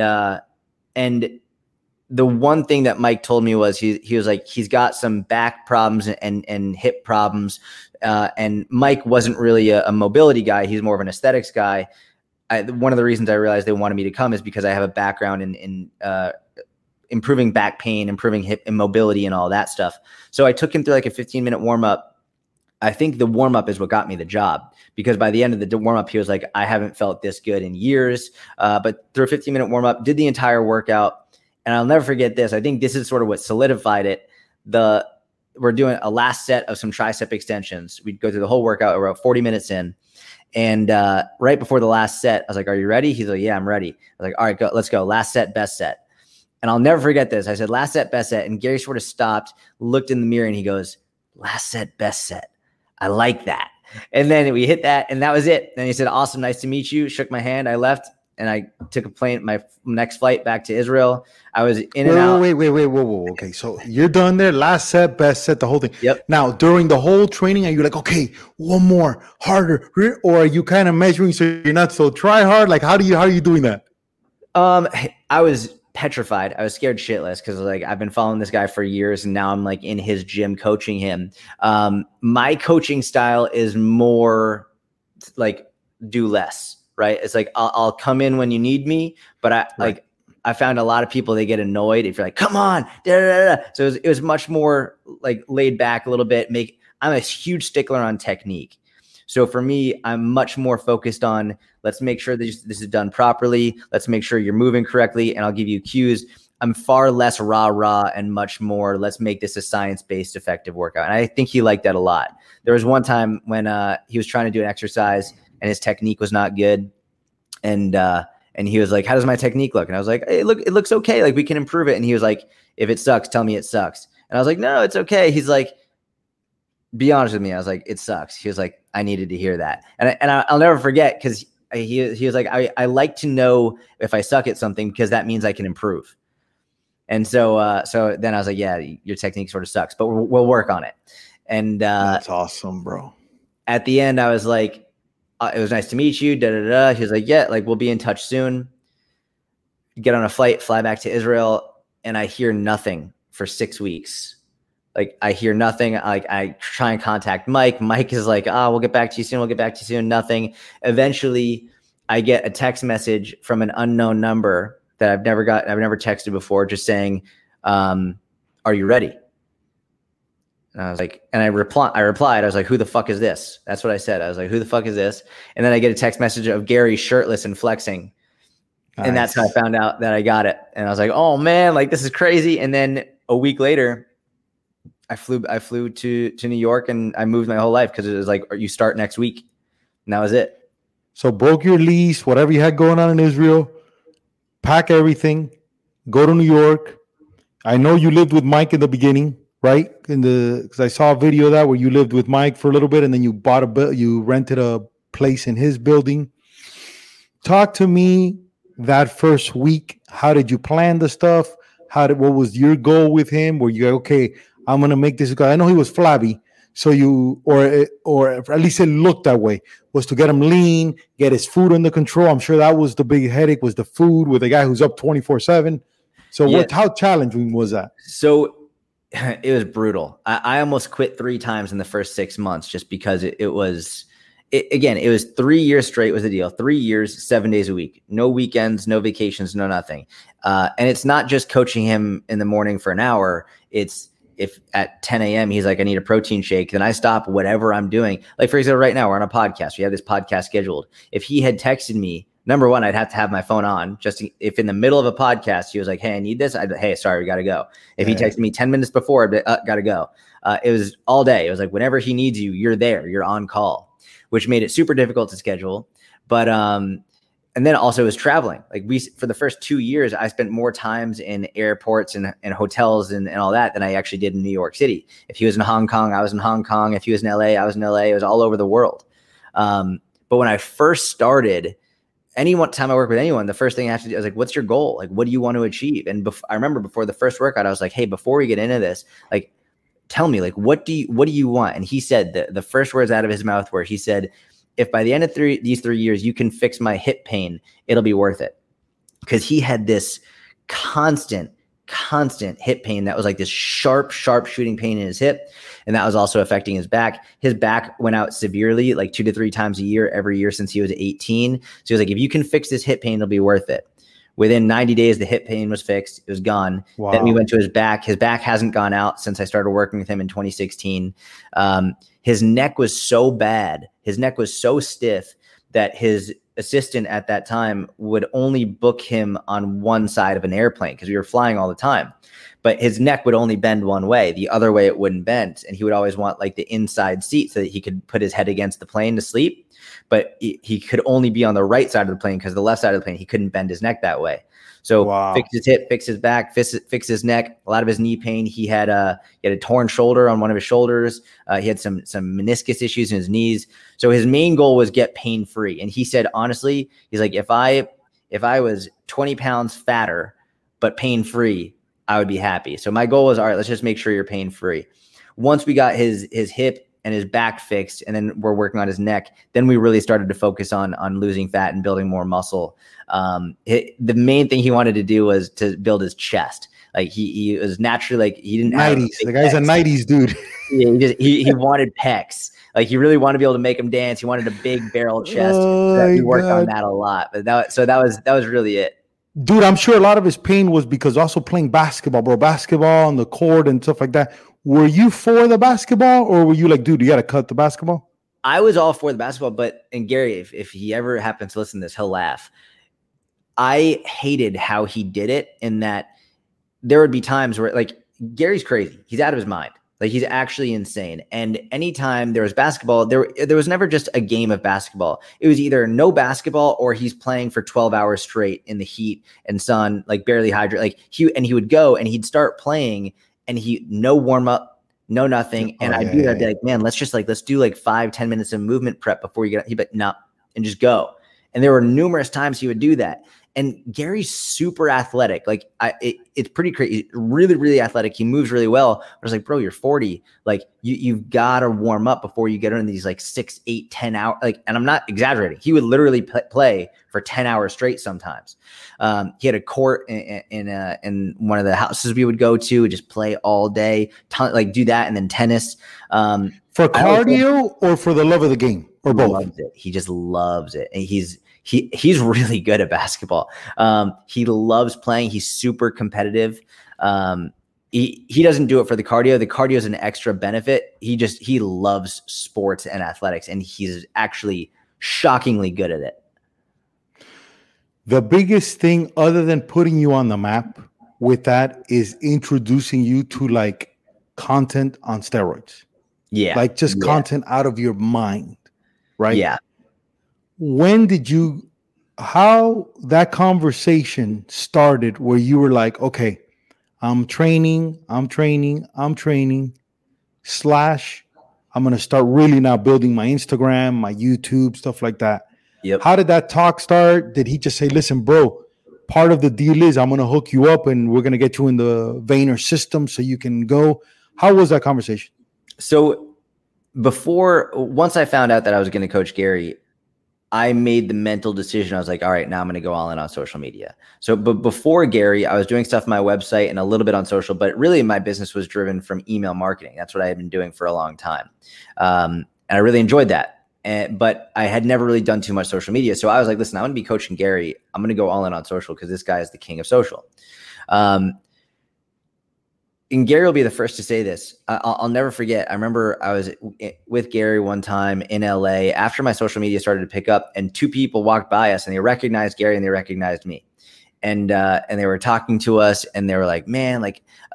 E: the one thing that Mike told me was he was like, he's got some back problems and hip problems. And Mike wasn't really a mobility guy. He's more of an aesthetics guy. One of the reasons I realized they wanted me to come is because I have a background in improving back pain, improving hip immobility and all that stuff. So I took him through like a 15-minute warm up. I think the warm up is what got me the job because by the end of the warm up, he was like, I haven't felt this good in years. But through a 15-minute warm up, did the entire workout. And I'll never forget this. I think this is sort of what solidified it. We're doing a last set of some tricep extensions. We'd go through the whole workout. We're about 40 minutes in. And right before the last set, I was like, are you ready? He's like, yeah, I'm ready. I was like, all right, let's go. Last set, best set. And I'll never forget this. I said, last set, best set. And Gary sort of stopped, looked in the mirror, and he goes, last set, best set. I like that. And then we hit that, and that was it. And he said, awesome, nice to meet you. Shook my hand. I left. And I took a plane, my next flight back to Israel. I was in and out.
D: Wait. Whoa. Okay, so you're done there. Last set, best set, the whole thing.
E: Yep.
D: Now, during the whole training, are you like, okay, one more, harder? Or are you kind of measuring so you're not so try hard? Like, how are you doing that?
E: I was petrified. I was scared shitless because like I've been following this guy for years and now I'm like in his gym coaching him. My coaching style is more like do less. right? It's like, I'll come in when you need me, but I found a lot of people, they get annoyed if you're like, come on. Da, da, da. So it was much more like laid back a little bit. I'm a huge stickler on technique. So for me, I'm much more focused on, let's make sure that this is done properly. Let's make sure you're moving correctly, and I'll give you cues. I'm far less rah and much more, let's make this a science-based effective workout. And I think he liked that a lot. There was one time when he was trying to do an exercise and his technique was not good. And he was like, how does my technique look? And I was like, hey, look, it looks okay. Like, we can improve it. And he was like, if it sucks, tell me it sucks. And I was like, no, it's okay. He's like, be honest with me. I was like, it sucks. He was like, I needed to hear that. And I'll never forget, because he was like, I like to know if I suck at something, because that means I can improve. And so then I was like, yeah, your technique sort of sucks, but we'll work on it. And
D: that's awesome, bro.
E: At the end, I was like, it was nice to meet you. Da, da, da. He was like, yeah, like, we'll be in touch soon. Get on a flight, fly back to Israel. And I hear nothing for 6 weeks. Like, I hear nothing. Like, I try and contact Mike. Mike is like, we'll get back to you soon. We'll get back to you soon. Nothing. Eventually I get a text message from an unknown number that I've never texted before, just saying, are you ready? And I was like, and I replied, I was like, who the fuck is this? That's what I said. I was like, who the fuck is this? And then I get a text message of Gary shirtless and flexing. Nice. And that's how I found out that I got it. And I was like, oh man, like, this is crazy. And then a week later, I flew to New York, and I moved my whole life, because it was like, you start next week. And that was it.
D: So broke your lease, whatever you had going on in Israel, pack everything, go to New York. I know you lived with Mike in the beginning, right? Because I saw a video of that where you lived with Mike for a little bit, and then you rented a place in his building. Talk to me that first week. How did you plan the stuff? What was your goal with him? Were you like, okay, I'm gonna make this guy? I know he was flabby, so or at least it looked that way, was to get him lean, get his food under control. I'm sure that was the big headache, was the food with a guy who's up 24/7. So yeah. How challenging was that?
E: So it was brutal. I almost quit 3 times in the first 6 months, just because it was 3 years straight was the deal. 3 years, 7 days a week, no weekends, no vacations, no nothing. And it's not just coaching him in the morning for an hour. It's, if at 10 a.m. he's like, I need a protein shake, then I stop whatever I'm doing. Like, for example, right now we're on a podcast. We have this podcast scheduled. If he had texted me, number one, I'd have to have my phone on, just if in the middle of a podcast he was like, hey, I need this. Hey, sorry, we got to go. If he texted me 10 minutes before, I'd be, got to go. It was all day. It was like, whenever he needs you, you're there, you're on call, which made it super difficult to schedule. But, and then also was traveling. Like, for the first 2 years, I spent more times in airports and hotels and all that than I actually did in New York City. If he was in Hong Kong, I was in Hong Kong. If he was in LA, I was in LA. It was all over the world. But when I first started, time I work with anyone, the first thing I have to do, I was like, what's your goal? Like, what do you want to achieve? And I remember before the first workout, I was like, hey, before we get into this, like, tell me, like, what do you want? And he said the first words out of his mouth were, he said, if by the end of these 3 years you can fix my hip pain, it'll be worth it. Because he had this constant hip pain that was like this sharp shooting pain in his hip. And that was also affecting his back. His back went out severely, like 2 to 3 times a year, every year since he was 18. So he was like, if you can fix this hip pain, it'll be worth it. Within 90 days, the hip pain was fixed. It was gone. Wow. Then we went to his back. His back hasn't gone out since I started working with him in 2016. His neck was so bad. His neck was so stiff that his assistant at that time would only book him on one side of an airplane, because we were flying all the time. But his neck would only bend one way. The other way it wouldn't bend. And he would always want like the inside seat so that he could put his head against the plane to sleep. But he could only be on the right side of the plane, because the left side of the plane, he couldn't bend his neck that way. So Fix his hip, fix his back, fix his neck, a lot of his knee pain. He had a torn shoulder on one of his shoulders. He had some meniscus issues in his knees. So his main goal was get pain free. And he said, honestly, he's like, if I was 20 pounds fatter, but pain free, I would be happy. So my goal was, all right, let's just make sure you're pain free. Once we got his hip and his back fixed, and then we're working on his neck, then we really started to focus on losing fat and building more muscle. The main thing he wanted to do was to build his chest. Like he was naturally, like, he didn't have
D: 90s. The guy's a 90s dude.
E: he wanted pecs. Like he really wanted to be able to make him dance. He wanted a big barrel chest. So we worked on that a lot. But that was really it.
D: Dude, I'm sure a lot of his pain was because also playing basketball, bro. Basketball on the court and stuff like that. Were you for the basketball, or were you like, dude, you got to cut the basketball?
E: I was all for the basketball, and Gary, if he ever happens to listen to this, he'll laugh. I hated how he did it, in that there would be times where, like, Gary's crazy. He's out of his mind. Like, he's actually insane. And anytime there was basketball, there was never just a game of basketball. It was either no basketball or he's playing for 12 hours straight in the heat and sun, like barely hydrated. Like he would go and he'd start playing and no warm up, no nothing. And I'd be like, man, let's do like 5-10 minutes of movement prep before you get, he'd be like, no, and just go. And there were numerous times he would do that. And Gary's super athletic. Like it's pretty crazy. Really, really athletic. He moves really well. I was like, bro, you're 40. Like you've got to warm up before you get in these like 6, 8, 10 hours. Like, and I'm not exaggerating. He would literally play for 10 hours straight sometimes. He had a court in one of the houses we would go to, just play all day, like do that, and then tennis.
D: For cardio or for the love of the game, or both?
E: Loves it. He just loves it, and he's really good at basketball. He loves playing. He's super competitive. He doesn't do it for the cardio. The cardio is an extra benefit. He loves sports and athletics, and he's actually shockingly good at it.
D: The biggest thing, other than putting you on the map with that, is introducing you to like content on steroids.
E: Yeah.
D: Like just content out of your mind. Right.
E: Yeah.
D: How that conversation started where you were like, okay, I'm training / I'm going to start really now building my Instagram, my YouTube, stuff like that.
E: Yep.
D: How did that talk start? Did he just say, listen, bro, part of the deal is I'm going to hook you up and we're going to get you in the Vayner system so you can go? How was that conversation?
E: So once I found out that I was going to coach Gary, I made the mental decision. I was like, all right, now I'm going to go all in on social media. So, but before Gary, I was doing stuff on my website and a little bit on social, but really my business was driven from email marketing. That's what I had been doing for a long time. And I really enjoyed that. But I had never really done too much social media. So I was like, listen, I'm going to be coaching Gary. I'm going to go all in on social because this guy is the king of social. And Gary will be the first to say this. I'll never forget. I remember I was with Gary one time in LA after my social media started to pick up, and two people walked by us and they recognized Gary and they recognized me. And they were talking to us and they were like, man,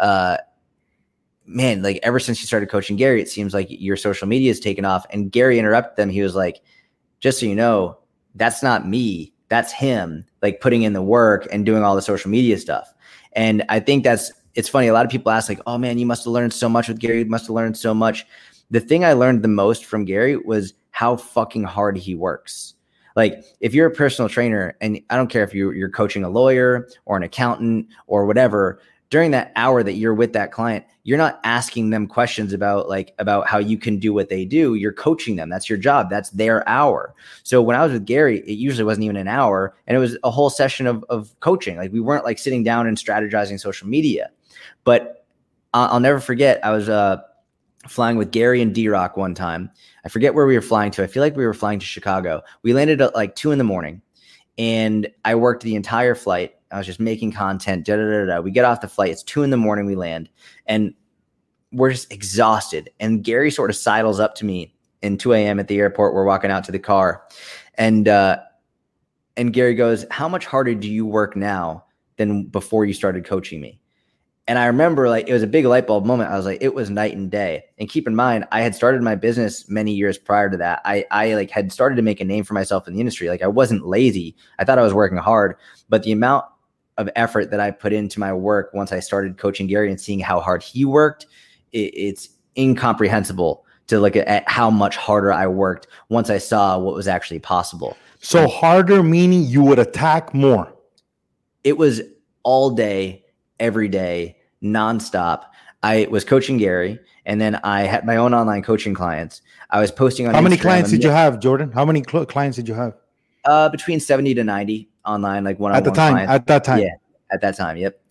E: ever since you started coaching Gary, it seems like your social media has taken off. And Gary interrupted them. He was like, just so you know, that's not me. That's him, like putting in the work and doing all the social media stuff. And I think it's funny. A lot of people ask like, oh man, you must have learned so much with Gary. You must have learned so much. The thing I learned the most from Gary was how fucking hard he works. Like if you're a personal trainer, and I don't care if you're coaching a lawyer or an accountant or whatever, during that hour that you're with that client, you're not asking them questions about how you can do what they do. You're coaching them. That's your job. That's their hour. So when I was with Gary, it usually wasn't even an hour, and it was a whole session of coaching. Like we weren't like sitting down and strategizing social media. But I'll never forget, I was flying with Gary and D-Rock one time. I forget where we were flying to. I feel like we were flying to Chicago. We landed at like 2 a.m. and I worked the entire flight. I was just making content. We get off the flight. It's 2 a.m. We land, and we're just exhausted. And Gary sort of sidles up to me in 2 a.m. at the airport. We're walking out to the car, and Gary goes, "How much harder do you work now than before you started coaching me?" And I remember like it was a big light bulb moment. I was like, it was night and day. And keep in mind, I had started my business many years prior to that. I like had started to make a name for myself in the industry. Like I wasn't lazy. I thought I was working hard, but the amount of effort that I put into my work once I started coaching Gary and seeing how hard he worked, it's incomprehensible to look at how much harder I worked once I saw what was actually possible.
D: So harder meaning you would attack more.
E: It was all day, every day, nonstop. I was coaching Gary, and then I had my own online coaching clients. I was posting on
D: How many
E: Instagram.
D: clients did you have, Jordan? How many clients did you have?
E: Between 70 to 90 online, like one-on-one
D: at the time.
E: clients.
D: At that time.
E: Yeah, at that time. Yep.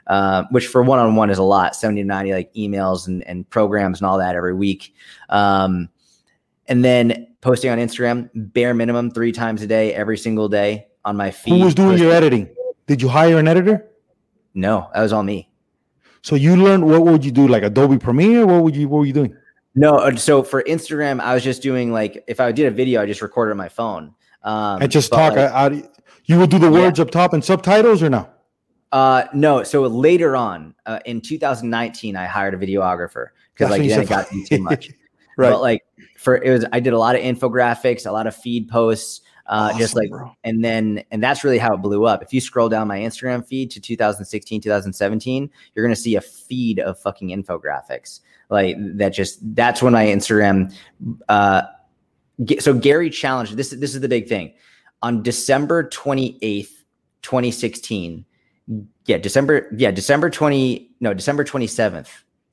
E: which for one-on-one is a lot, 70 to 90 like emails and programs and all that every week. And then posting on Instagram, bare minimum 3 times a day, every single day on my feed.
D: Who was doing your editing? Did you hire an editor?
E: No, that was all me.
D: So you learned, what would you do? Like Adobe Premiere? What were you doing?
E: No. So for Instagram, I was just doing like, if I did a video, I just recorded on my phone.
D: And just talk. Like, you would do the words up top and subtitles or no?
E: No. So later on in 2019, I hired a videographer because like then it got to be too much.
D: Right.
E: But like I did a lot of infographics, a lot of feed posts, awesome, just like, bro. And that's really how it blew up. If you scroll down my Instagram feed to 2016, 2017, you're going to see a feed of fucking infographics like that's when my Instagram, so Gary challenged, this is the big thing. On December 28th, 2016, December 27th,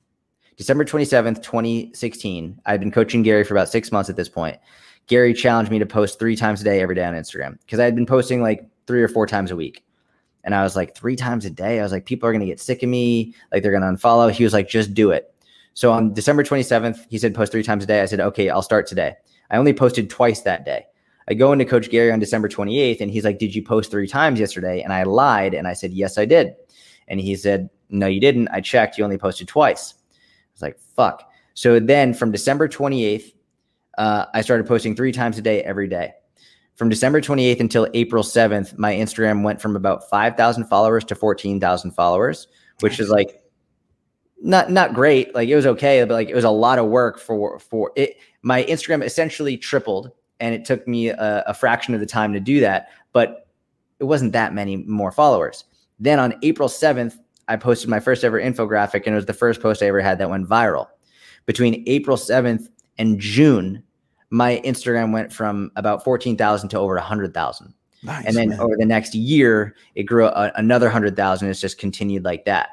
E: 2016, I've been coaching Gary for about 6 months at this point. Gary challenged me to post 3 times a day every day on Instagram because I had been posting like 3 or 4 times a week. And I was like, 3 times a day? I was like, people are going to get sick of me. Like they're going to unfollow. He was like, just do it. So on December 27th, he said, post 3 times a day. I said, okay, I'll start today. I only posted twice that day. I go into Coach Gary on December 28th and he's like, did you post 3 times yesterday? And I lied. And I said, yes, I did. And he said, no, you didn't. I checked. You only posted twice. I was like, fuck. So then from December 28th, I started posting 3 times a day, every day. From December 28th until April 7th, my Instagram went from about 5,000 followers to 14,000 followers, which is like not great. Like it was okay, but like it was a lot of work for it. My Instagram essentially tripled, and it took me a fraction of the time to do that, but it wasn't that many more followers. Then on April 7th, I posted my first ever infographic, and it was the first post I ever had that went viral. Between April 7th and June, my Instagram went from about 14,000 to over 100,000. Nice, and then over the next year, it grew another 100,000. It's just continued like that.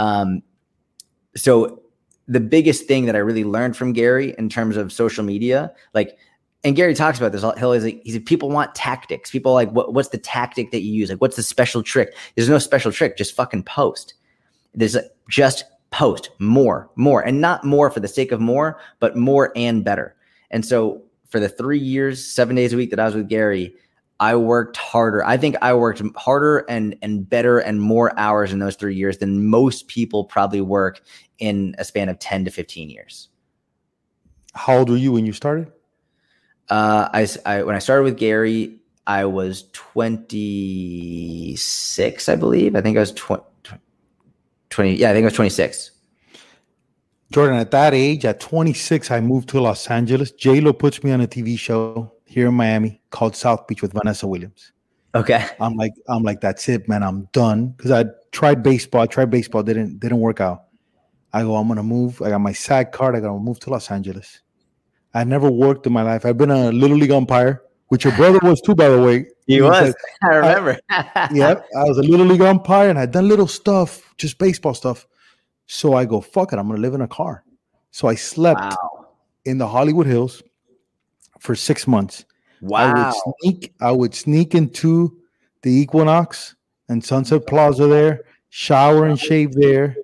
E: So the biggest thing that I really learned from Gary in terms of social media, like, and Gary talks about this. He said, people want tactics. People are like, what's the tactic that you use? Like, what's the special trick? There's no special trick. Just fucking post. There's just post more, and not more for the sake of more, but more and better. And so for the 3 years, 7 days a week that I was with Gary, I worked harder. I think I worked harder and better and more hours in those 3 years than most people probably work in a span of 10 to 15 years.
D: How old were you when you started?
E: When I started with Gary, I was 26, I believe. I think I was 20. Yeah, I think I was 26.
D: Jordan, at that age, at 26, I moved to Los Angeles. J-Lo puts me on a TV show here in Miami called South Beach with Vanessa Williams.
E: Okay.
D: I'm like, that's it, man. I'm done. Because I tried baseball. Didn't work out. I go, I'm going to move. I got my SAG card. I got to move to Los Angeles. I never worked in my life. I've been a Little League umpire, which your brother was too, by the way.
E: He was. I remember.
D: Yep. I was a Little League umpire and I'd done little stuff, just baseball stuff. So I go, fuck it. I'm going to live in a car. So I slept in the Hollywood Hills for 6 months.
E: Wow.
D: I would sneak into the Equinox and Sunset Plaza there, shower and shave there.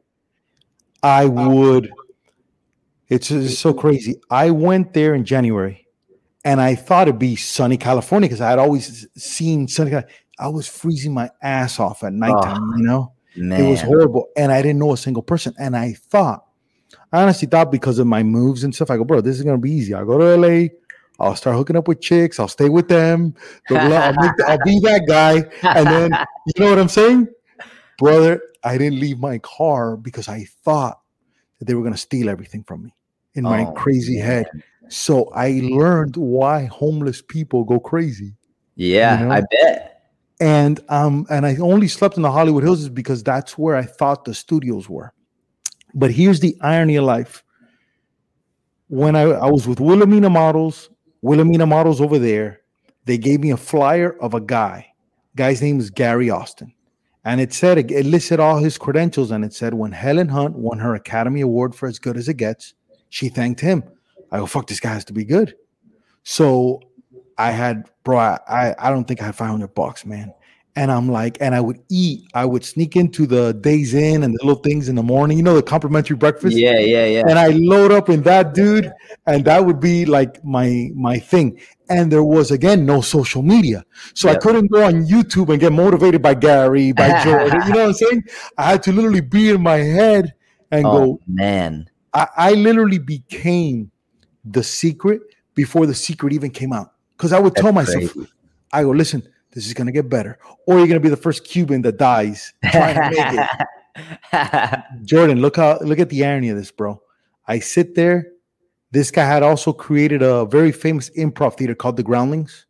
D: It's so crazy. I went there in January and I thought it'd be sunny California because I had always seen sunny California. I was freezing my ass off at nighttime, Man. It was horrible. And I didn't know a single person. And I honestly thought because of my moves and stuff, I go, bro, this is going to be easy. I'll go to LA. I'll start hooking up with chicks. I'll stay with them. I'll be that guy. And then, you know what I'm saying? Brother, I didn't leave my car because I thought that they were going to steal everything from me in my crazy head. So I learned why homeless people go crazy.
E: Yeah, I bet.
D: And I only slept in the Hollywood Hills is because that's where I thought the studios were. But here's the irony of life. When I was with Wilhelmina Models over there, they gave me a flyer of a guy. Guy's name is Gary Austin. And it listed all his credentials, and it said when Helen Hunt won her Academy Award for As Good as It Gets, she thanked him. I go, fuck, this guy has to be good. So I don't think I had $500, man. And I'm like, and I would eat. I would sneak into the Days Inn and the little things in the morning, the complimentary breakfast.
E: Yeah.
D: And I load up in that, dude, and that would be like my thing. And there was, again, no social media. So I couldn't go on YouTube and get motivated by Gary, by Jordan. You know what I'm saying? I had to literally be in my head and go,
E: man.
D: I literally became the secret before the secret even came out. Because I would tell myself, I go, listen, this is going to get better. Or you're going to be the first Cuban that dies trying to make it. Jordan, look at the irony of this, bro. I sit there. This guy had also created a very famous improv theater called The Groundlings.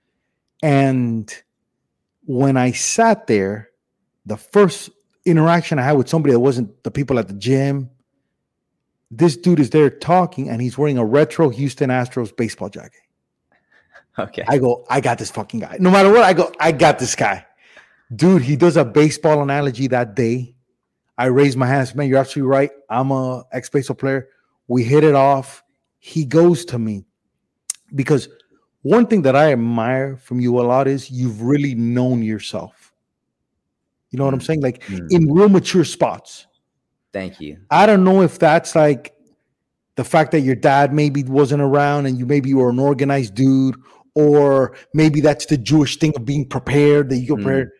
D: And when I sat there, the first interaction I had with somebody that wasn't the people at the gym, this dude is there talking, and he's wearing a retro Houston Astros baseball jacket.
E: Okay.
D: I go, I got this fucking guy. No matter what, I go, I got this guy. Dude, he does a baseball analogy that day. I raised my hands. Man, you're absolutely right. I'm a ex-baseball player. We hit it off. He goes to me. Because one thing that I admire from you a lot is you've really known yourself. You know what I'm saying? Like in real mature spots.
E: Thank you.
D: I don't know if that's like the fact that your dad maybe wasn't around and you were an organized dude, or maybe that's the Jewish thing of being prepared, that you get prepared.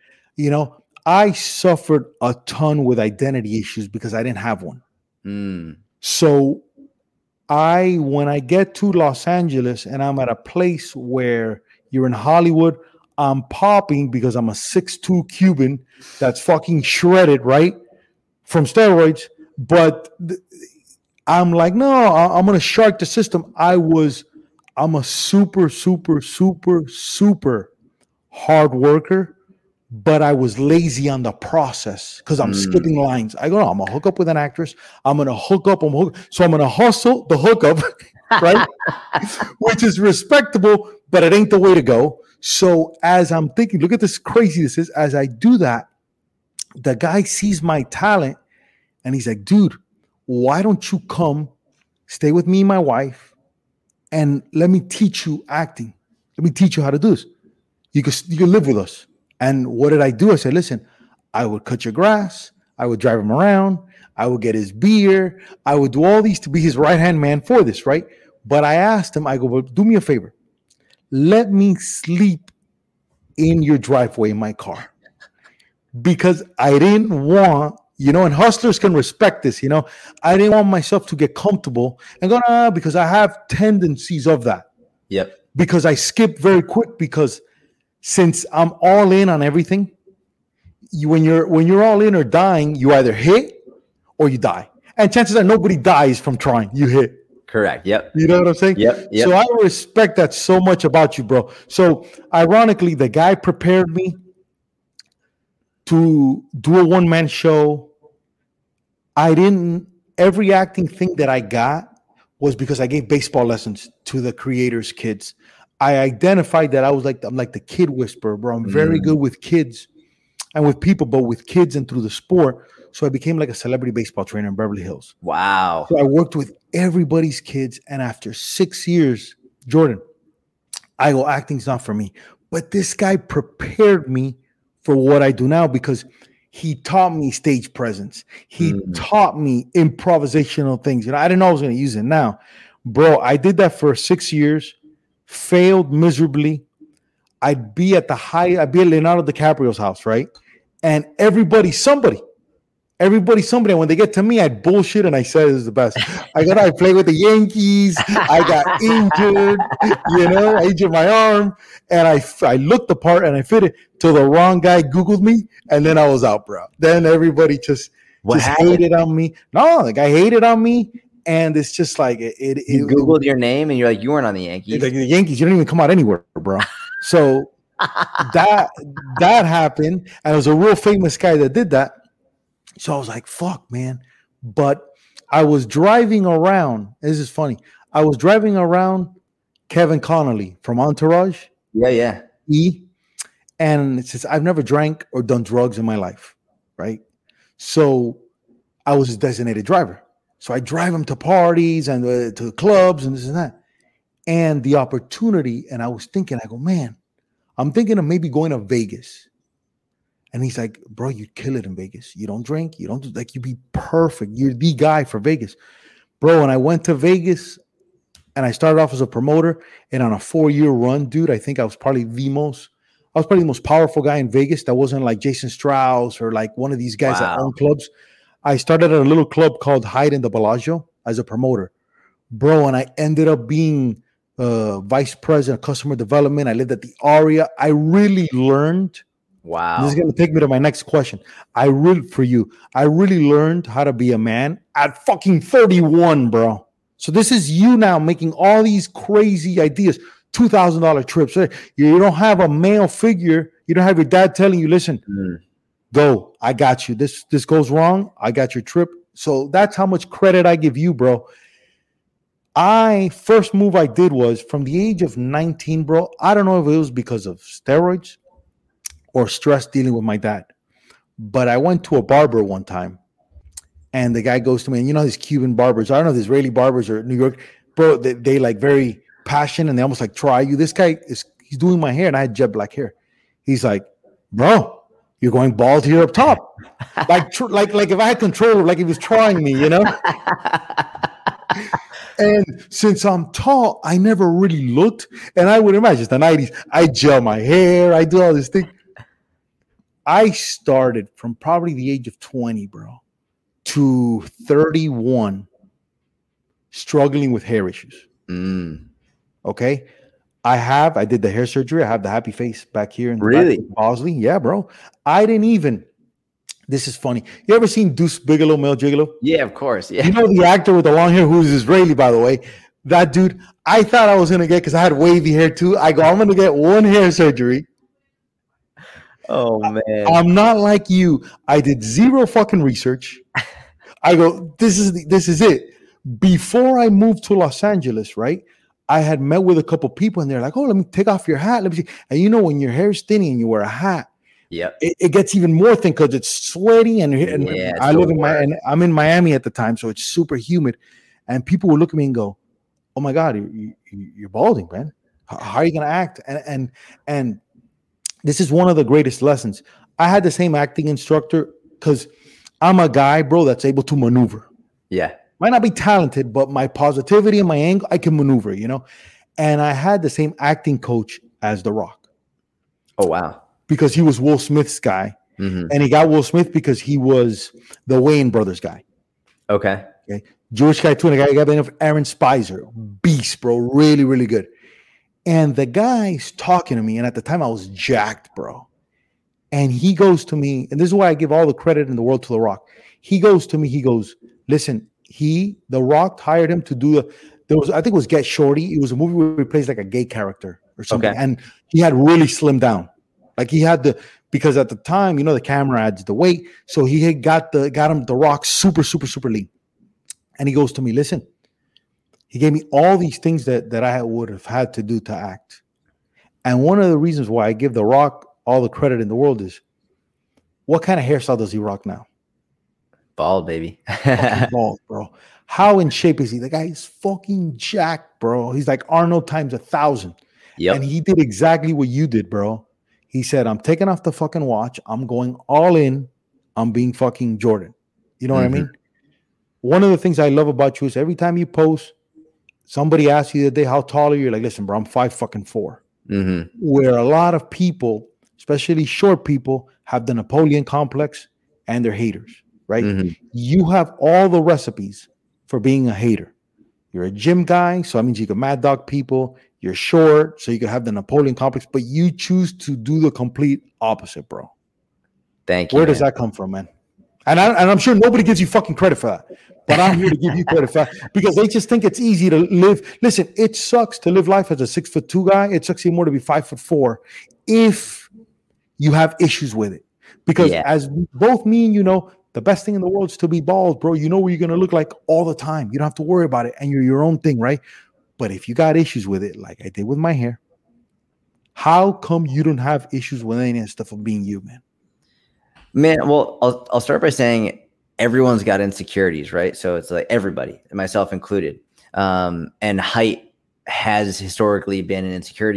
D: I suffered a ton with identity issues because I didn't have one. So when I get to Los Angeles and I'm at a place where you're in Hollywood, I'm popping because I'm a 6'2" Cuban that's fucking shredded, right? From steroids. But I'm like, no, I'm going to shark the system. I'm a super, super, super, super hard worker, but I was lazy on the process because I'm skipping lines. I go, no, I'm going to hook up with an actress. I'm going to hook up. So I'm going to hustle the hookup, right? Which is respectable, but it ain't the way to go. So as I'm thinking, look at this crazy this is. As I do that, the guy sees my talent and he's like, dude, why don't you come stay with me and my wife and let me teach you acting. Let me teach you how to do this. You can live with us. And what did I do? I said, listen, I would cut your grass. I would drive him around. I would get his beer. I would do all these to be his right-hand man for this, right? But I asked him, I go, well, do me a favor. Let me sleep in your driveway in my car. Because I didn't want, and hustlers can respect this, I didn't want myself to get comfortable and go, because I have tendencies of that.
E: Yep.
D: Because I skip very quick, because since I'm all in on everything, when you're all in or dying, you either hit or you die. And chances are nobody dies from trying. You hit.
E: Correct. Yep.
D: You know what I'm saying?
E: Yep.
D: So I respect that so much about you, bro. So ironically, the guy prepared me to do a one-man show. Every acting thing that I got was because I gave baseball lessons to the creators' kids. I identified that I'm like the kid whisperer, bro. I'm very good with kids and with people, but with kids and through the sport. So I became like a celebrity baseball trainer in Beverly Hills.
E: Wow.
D: So I worked with everybody's kids. And after 6 years, Jordan, I go, acting's not for me. But this guy prepared me for what I do now, because he taught me stage presence. He taught me improvisational things. I didn't know I was going to use it now. Bro, I did that for 6 years, failed miserably. I'd be at Leonardo DiCaprio's house, right? And somebody. And when they get to me, I bullshit and I say this is the best. I play with the Yankees. I got injured, I injured my arm, and I looked the part and I fit it till the wrong guy Googled me, and then I was out, bro. Then everybody just hated on me. No, the guy hated on me, and it's just like
E: you Googled your name and you're like, you weren't on the Yankees.
D: Like the Yankees, you don't even come out anywhere, bro. So that happened, and it was a real famous guy that did that. So I was like, fuck, man. But I was driving around. This is funny. I was driving around Kevin Connolly from Entourage.
E: Yeah.
D: And it says, I've never drank or done drugs in my life, right? So I was his designated driver. So I drive him to parties and to clubs and this and that. And the opportunity, and I was thinking, I go, man, I'm thinking of maybe going to Vegas And he's like, bro, you'd kill it in Vegas. You don't drink. You don't do, like, you'd be perfect. You're the guy for Vegas. Bro, when I went to Vegas and I started off as a promoter and on a 4-year run, dude, I think I was probably the most powerful guy in Vegas. That wasn't like Jason Strauss or like one of these guys that own clubs. I started at a little club called Hyatt in the Bellagio as a promoter. Bro, and I ended up being vice president of customer development. I lived at the Aria. I really learned.
E: Wow.
D: This is going to take me to my next question. I really learned how to be a man at fucking 31, bro. So this is you now making all these crazy ideas, $2,000 trips. You don't have a male figure. You don't have your dad telling you, listen, go, I got you. This goes wrong. I got your trip. So that's how much credit I give you, bro. First move I did was from the age of 19, bro. I don't know if it was because of steroids or stress dealing with my dad, but I went to a barber one time and the guy goes to me, and you know, these Cuban barbers, I don't know if the Israeli barbers or New York, bro, they like very passionate and they almost like try you. This guy he's doing my hair and I had jet black hair. He's like, bro, you're going bald here up top. like if I had control, like he was trying me, you know? And since I'm tall, I never really looked. And I would imagine it's the 90s. I gel my hair. I do all this thing. I started from probably the age of 20, bro, to 31 struggling with hair issues. Okay. I did the hair surgery. I have the happy face back here in the Bosley. Yeah, bro. This is funny. You ever seen Deuce Bigalow, Male Gigolo?
E: Yeah, of course. Yeah.
D: You know the actor with the long hair who's Israeli, by the way. That dude, I thought I was going to get, because I had wavy hair too. I go, I'm going to get one hair surgery.
E: Oh, man.
D: I'm not like you. I did zero fucking research. I go, this is it. Before I moved to Los Angeles, right, I had met with a couple people and they're like, oh, let me take off your hat. Let me see. And you know, when your hair is thinning and you wear a hat, it gets even more thin because it's sweaty and I'm in Miami at the time, so it's super humid. And people would look at me and go, oh my God, you're balding, man. How are you going to act? And this is one of the greatest lessons. I had the same acting instructor because I'm a guy, bro, that's able to maneuver.
E: Yeah.
D: Might not be talented, but my positivity and my angle, I can maneuver, you know? And I had the same acting coach as The Rock.
E: Oh, wow.
D: Because he was Will Smith's guy. Mm-hmm. And he got Will Smith because he was the Wayne brothers guy.
E: Okay.
D: Jewish guy too. And a guy got the name of Aaron Spicer. Beast, bro. Really, really good. And the guy's talking to me. And at the time I was jacked, bro. And he goes to me, and this is why I give all the credit in the world to The Rock. He goes to me, he goes, listen, The Rock hired him to do I think it was Get Shorty. It was a movie where he plays like a gay character or something. Okay. And he had really slimmed down. Like he had because at the time, you know, the camera adds the weight. So he had got him The Rock super, super, super lean. And he goes to me, listen, he gave me all these things that I would have had to do to act. And one of the reasons why I give The Rock all the credit in the world is, what kind of hairstyle does he rock now?
E: Bald, baby.
D: Bald, bro. How in shape is he? The guy is fucking jacked, bro. He's like Arnold times 1,000.
E: Yep.
D: And he did exactly what you did, bro. He said, I'm taking off the fucking watch. I'm going all in. I'm being fucking Jordan. You know what I mean? One of the things I love about you is every time you post, somebody asks you the day, how tall are you? You're like, listen, bro, I'm 5'4". Where a lot of people, especially short people, have the Napoleon complex and they're haters, right? You have all the recipes for being a hater. You're a gym guy, so that means you can mad dog people. You're short, so you can have the Napoleon complex, but you choose to do the complete opposite, bro.
E: Thank you.
D: Where does that come from, man? And I'm sure nobody gives you fucking credit for that, but I'm here to give you credit for that because they just think it's easy to live. Listen, it sucks to live life as a 6'2" guy. It sucks even more to be 5'4" if you have issues with it. Because as both me and you know, the best thing in the world is to be bald, bro. You know what you're going to look like all the time. You don't have to worry about it, and you're your own thing, right? But if you got issues with it, like I did with my hair, how come you don't have issues with any of that stuff of being you, man?
E: Man, well, I'll start by saying everyone's got insecurities, right? So it's like everybody, myself included. And height has historically been an insecurity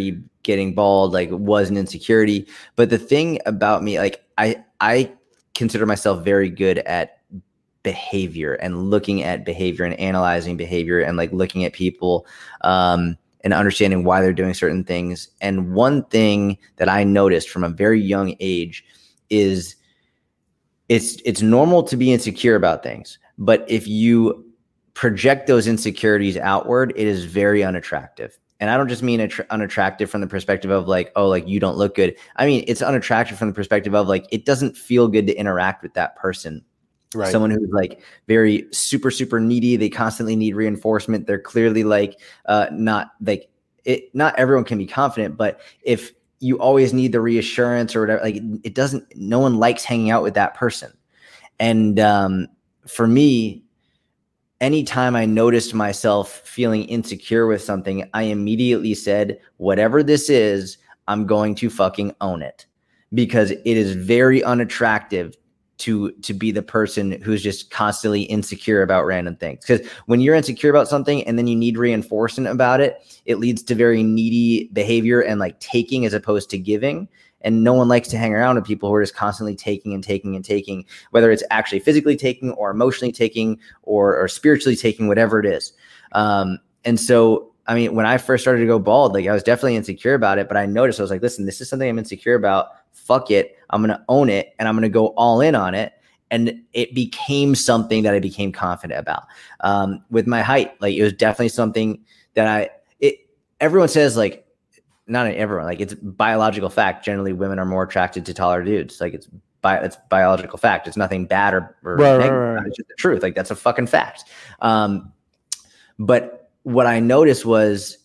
E: getting bald like was an insecurity. But the thing about me, like I consider myself very good at behavior and looking at behavior and analyzing behavior and like looking at people and understanding why they're doing certain things. And one thing that I noticed from a very young age is it's normal to be insecure about things, but if you project those insecurities outward, it is very unattractive. And I don't just mean unattractive from the perspective of like, oh, like you don't look good. I mean, it's unattractive from the perspective of like, it doesn't feel good to interact with that person. Right. Someone who's like very super, super needy. They constantly need reinforcement. They're clearly like, not everyone can be confident, but if you always need the reassurance or whatever, like no one likes hanging out with that person. And for me, anytime I noticed myself feeling insecure with something, I immediately said, whatever this is, I'm going to fucking own it, because it is very unattractive to be the person who's just constantly insecure about random things. Because when you're insecure about something and then you need reinforcement about it, it leads to very needy behavior and like taking as opposed to giving. And no one likes to hang around with people who are just constantly taking and taking and taking, whether it's actually physically taking or emotionally taking or spiritually taking, whatever it is. And so, I mean, when I first started to go bald, like I was definitely insecure about it, but I noticed, I was like, listen, this is something I'm insecure about. Fuck it. I'm going to own it and I'm going to go all in on it. And it became something that I became confident about. With my height, like it was definitely something that everyone says like, not everyone, like it's biological fact. Generally, women are more attracted to taller dudes. Like it's biological fact. It's nothing bad or negative. Right. It's just the truth. Like that's a fucking fact. But what I noticed was,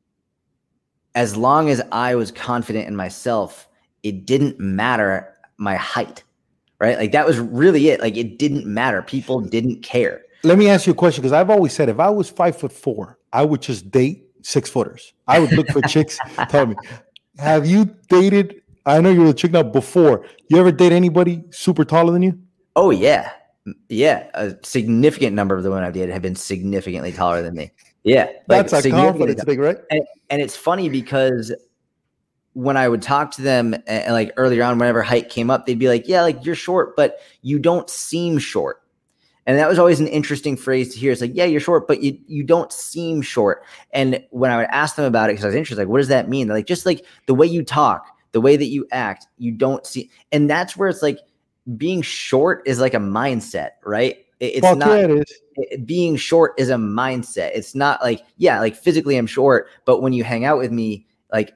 E: as long as I was confident in myself, it didn't matter my height, right? Like that was really it. Like it didn't matter. People didn't care.
D: Let me ask you a question, because I've always said if I was 5'4", I would just date 6-footers. I would look for chicks. Tell me, have you dated? I know you were a chick now before. You ever date anybody super taller than you?
E: Oh yeah. A significant number of the women I've dated have been significantly taller than me. Yeah,
D: like that's a confidence thing, right?
E: And it's funny because when I would talk to them, and like earlier on, whenever height came up, they'd be like, "Yeah, like you're short, but you don't seem short." And that was always an interesting phrase to hear. It's like, yeah, you're short, but you don't seem short. And when I would ask them about it, because I was interested, like, what does that mean? They're like, just like the way you talk, the way that you act, you don't see. And that's where it's like being short is like a mindset, right? It's not. Yeah, it is. Being short is a mindset. It's not like, yeah, like physically I'm short, but when you hang out with me, like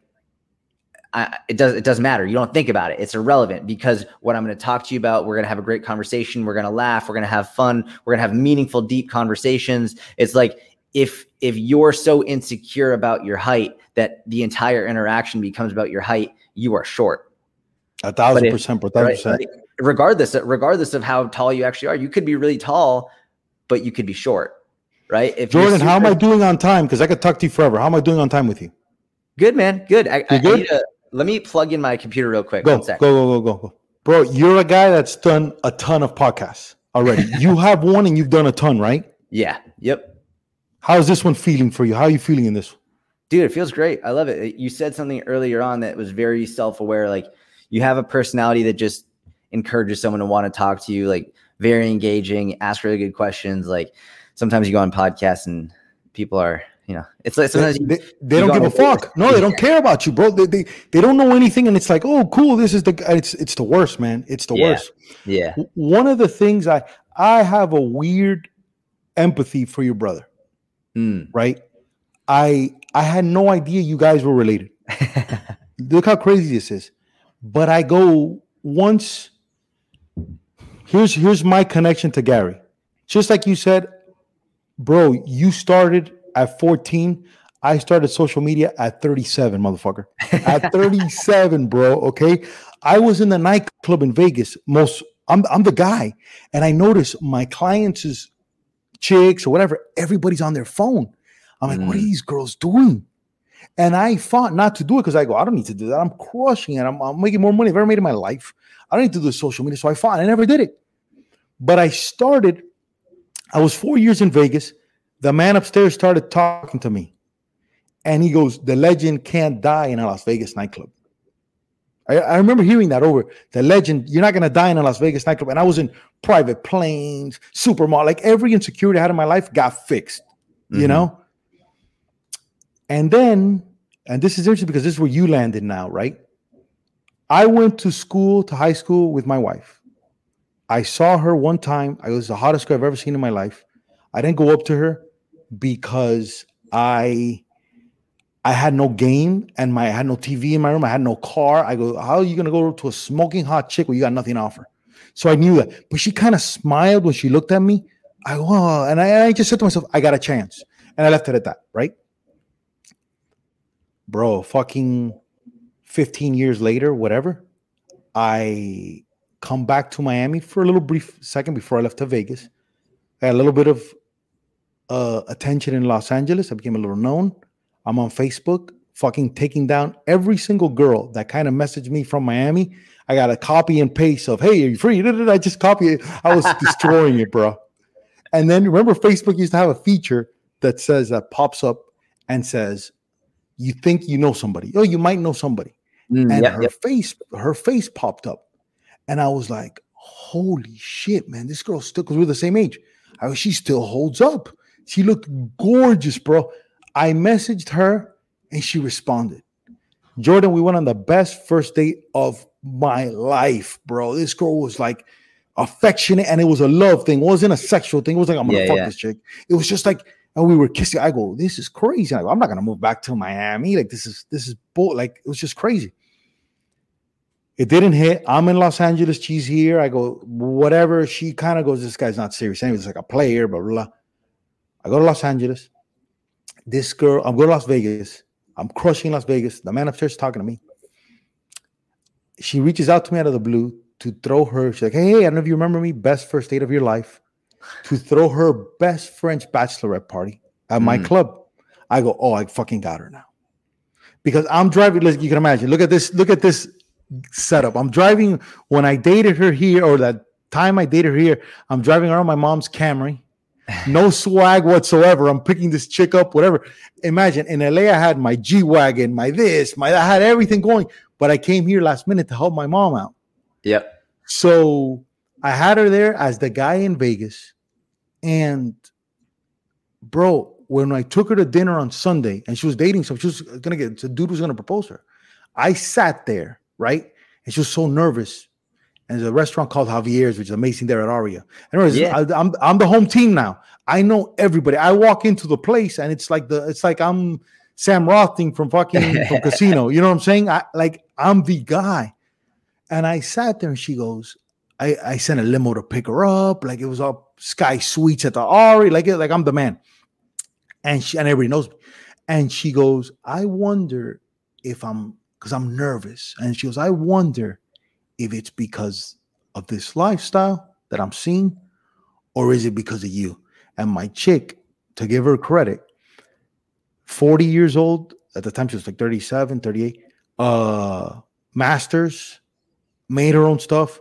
E: it doesn't matter. You don't think about it. It's irrelevant, because what I'm going to talk to you about, we're going to have a great conversation. We're going to laugh. We're going to have fun. We're going to have meaningful, deep conversations. It's like if you're so insecure about your height that the entire interaction becomes about your height, you are short.
D: 1,000%.
E: Right, regardless of how tall you actually are, you could be really tall, but you could be short, right? If
D: Jordan, how am I doing on time? Because I could talk to you forever. How am I doing on time with you?
E: Good, man. Good.
D: Good?
E: Let me plug in my computer real quick.
D: Go. Bro, you're a guy that's done a ton of podcasts already. You have one and you've done a ton, right?
E: Yeah. Yep.
D: How's this one feeling for you? How are you feeling in this one?
E: Dude, it feels great. I love it. You said something earlier on that was very self-aware. Like you have a personality that just encourages someone to want to talk to you, like very engaging, ask really good questions. Like sometimes you go on podcasts and people are, it's like sometimes
D: they don't give a fuck. No, they don't care about you, bro. They don't know anything, and it's like, oh, cool. This is it's the worst, man. It's the worst.
E: Yeah.
D: One of the things I have a weird empathy for your brother. Right? I had no idea you guys were related. Look how crazy this is. But I go once. Here's my connection to Gary. Just like you said, bro, you started at 14. I started social media at 37, motherfucker. At 37, bro. Okay. I was in the nightclub in Vegas. I'm the guy. And I noticed my clients' chicks or whatever, everybody's on their phone. I'm like, what are these girls doing? And I fought not to do it because I go, I don't need to do that. I'm crushing it. I'm making more money I've ever made in my life. I don't need to do the social media. So I fought. I never did it. But I was 4 years in Vegas. The man upstairs started talking to me. And he goes, the legend can't die in a Las Vegas nightclub. I remember hearing that over. The legend, you're not going to die in a Las Vegas nightclub. And I was in private planes, supermall, like every insecurity I had in my life got fixed, you know? And then, and this is interesting because this is where you landed now, right? I went to high school with my wife. I saw her one time. I was the hottest girl I've ever seen in my life. I didn't go up to her because I had no game and I had no TV in my room. I had no car. I go, how are you going to go to a smoking hot chick where you got nothing to offer? So I knew that. But she kind of smiled when she looked at me. I go, oh, and I just said to myself, I got a chance. And I left it at that, right? Bro, fucking 15 years later, whatever, I come back to Miami for a little brief second before I left to Vegas. I had a little bit of attention in Los Angeles. I became a little known. I'm on Facebook, fucking taking down every single girl that kind of messaged me from Miami. I got a copy and paste of, hey, are you free? I just copy it. I was destroying it, bro. And then remember, Facebook used to have a feature that says, that pops up and says, you think you know somebody. Oh, you might know somebody. And her face popped up. And I was like, holy shit, man, this girl still, because we're the same age. She still holds up. She looked gorgeous, bro. I messaged her and she responded. Jordan, we went on the best first date of my life, bro. This girl was like affectionate and it was a love thing. It wasn't a sexual thing. It was like, I'm going to fuck this chick. It was just like, and we were kissing. I go, this is crazy. I go, I'm not going to move back to Miami. Like, this is bull. Like, it was just crazy. It didn't hit. I'm in Los Angeles. She's here. I go, whatever. She kind of goes, this guy's not serious. Anyway, it's like a player, blah, blah, blah. I go to Los Angeles. This girl, I'm going to Las Vegas. I'm crushing Las Vegas. The man upstairs is talking to me. She reaches out to me out of the blue to throw her. She's like, hey, I don't know if you remember me. Best first date of your life. To throw her best friend's bachelorette party at my club. I go, oh, I fucking got her now. Because I'm driving. You can imagine. Look at this setup. I'm driving when I dated her here, or that time I dated her here. I'm driving around my mom's Camry. No swag whatsoever. I'm picking this chick up, whatever. Imagine in LA, I had my G-Wagon, I had everything going, but I came here last minute to help my mom out.
E: Yep.
D: So I had her there as the guy in Vegas. And bro, when I took her to dinner on Sunday and she was dating the dude was going to propose to her. I sat there, right? And she was so nervous. And there's a restaurant called Javier's, which is amazing there at Aria. And I'm the home team now. I know everybody. I walk into the place and it's like I'm Sam Rothstein from from Casino. You know what I'm saying? I'm the guy. And I sat there and she goes, I sent a limo to pick her up. Like it was all Sky Suites at the Aria. Like I'm the man. And everybody knows me. And she goes, I wonder because I'm nervous. And she goes, I wonder if it's because of this lifestyle that I'm seeing, or is it because of you? And my chick, to give her credit, 40 years old, at the time she was like 37, 38, masters, made her own stuff,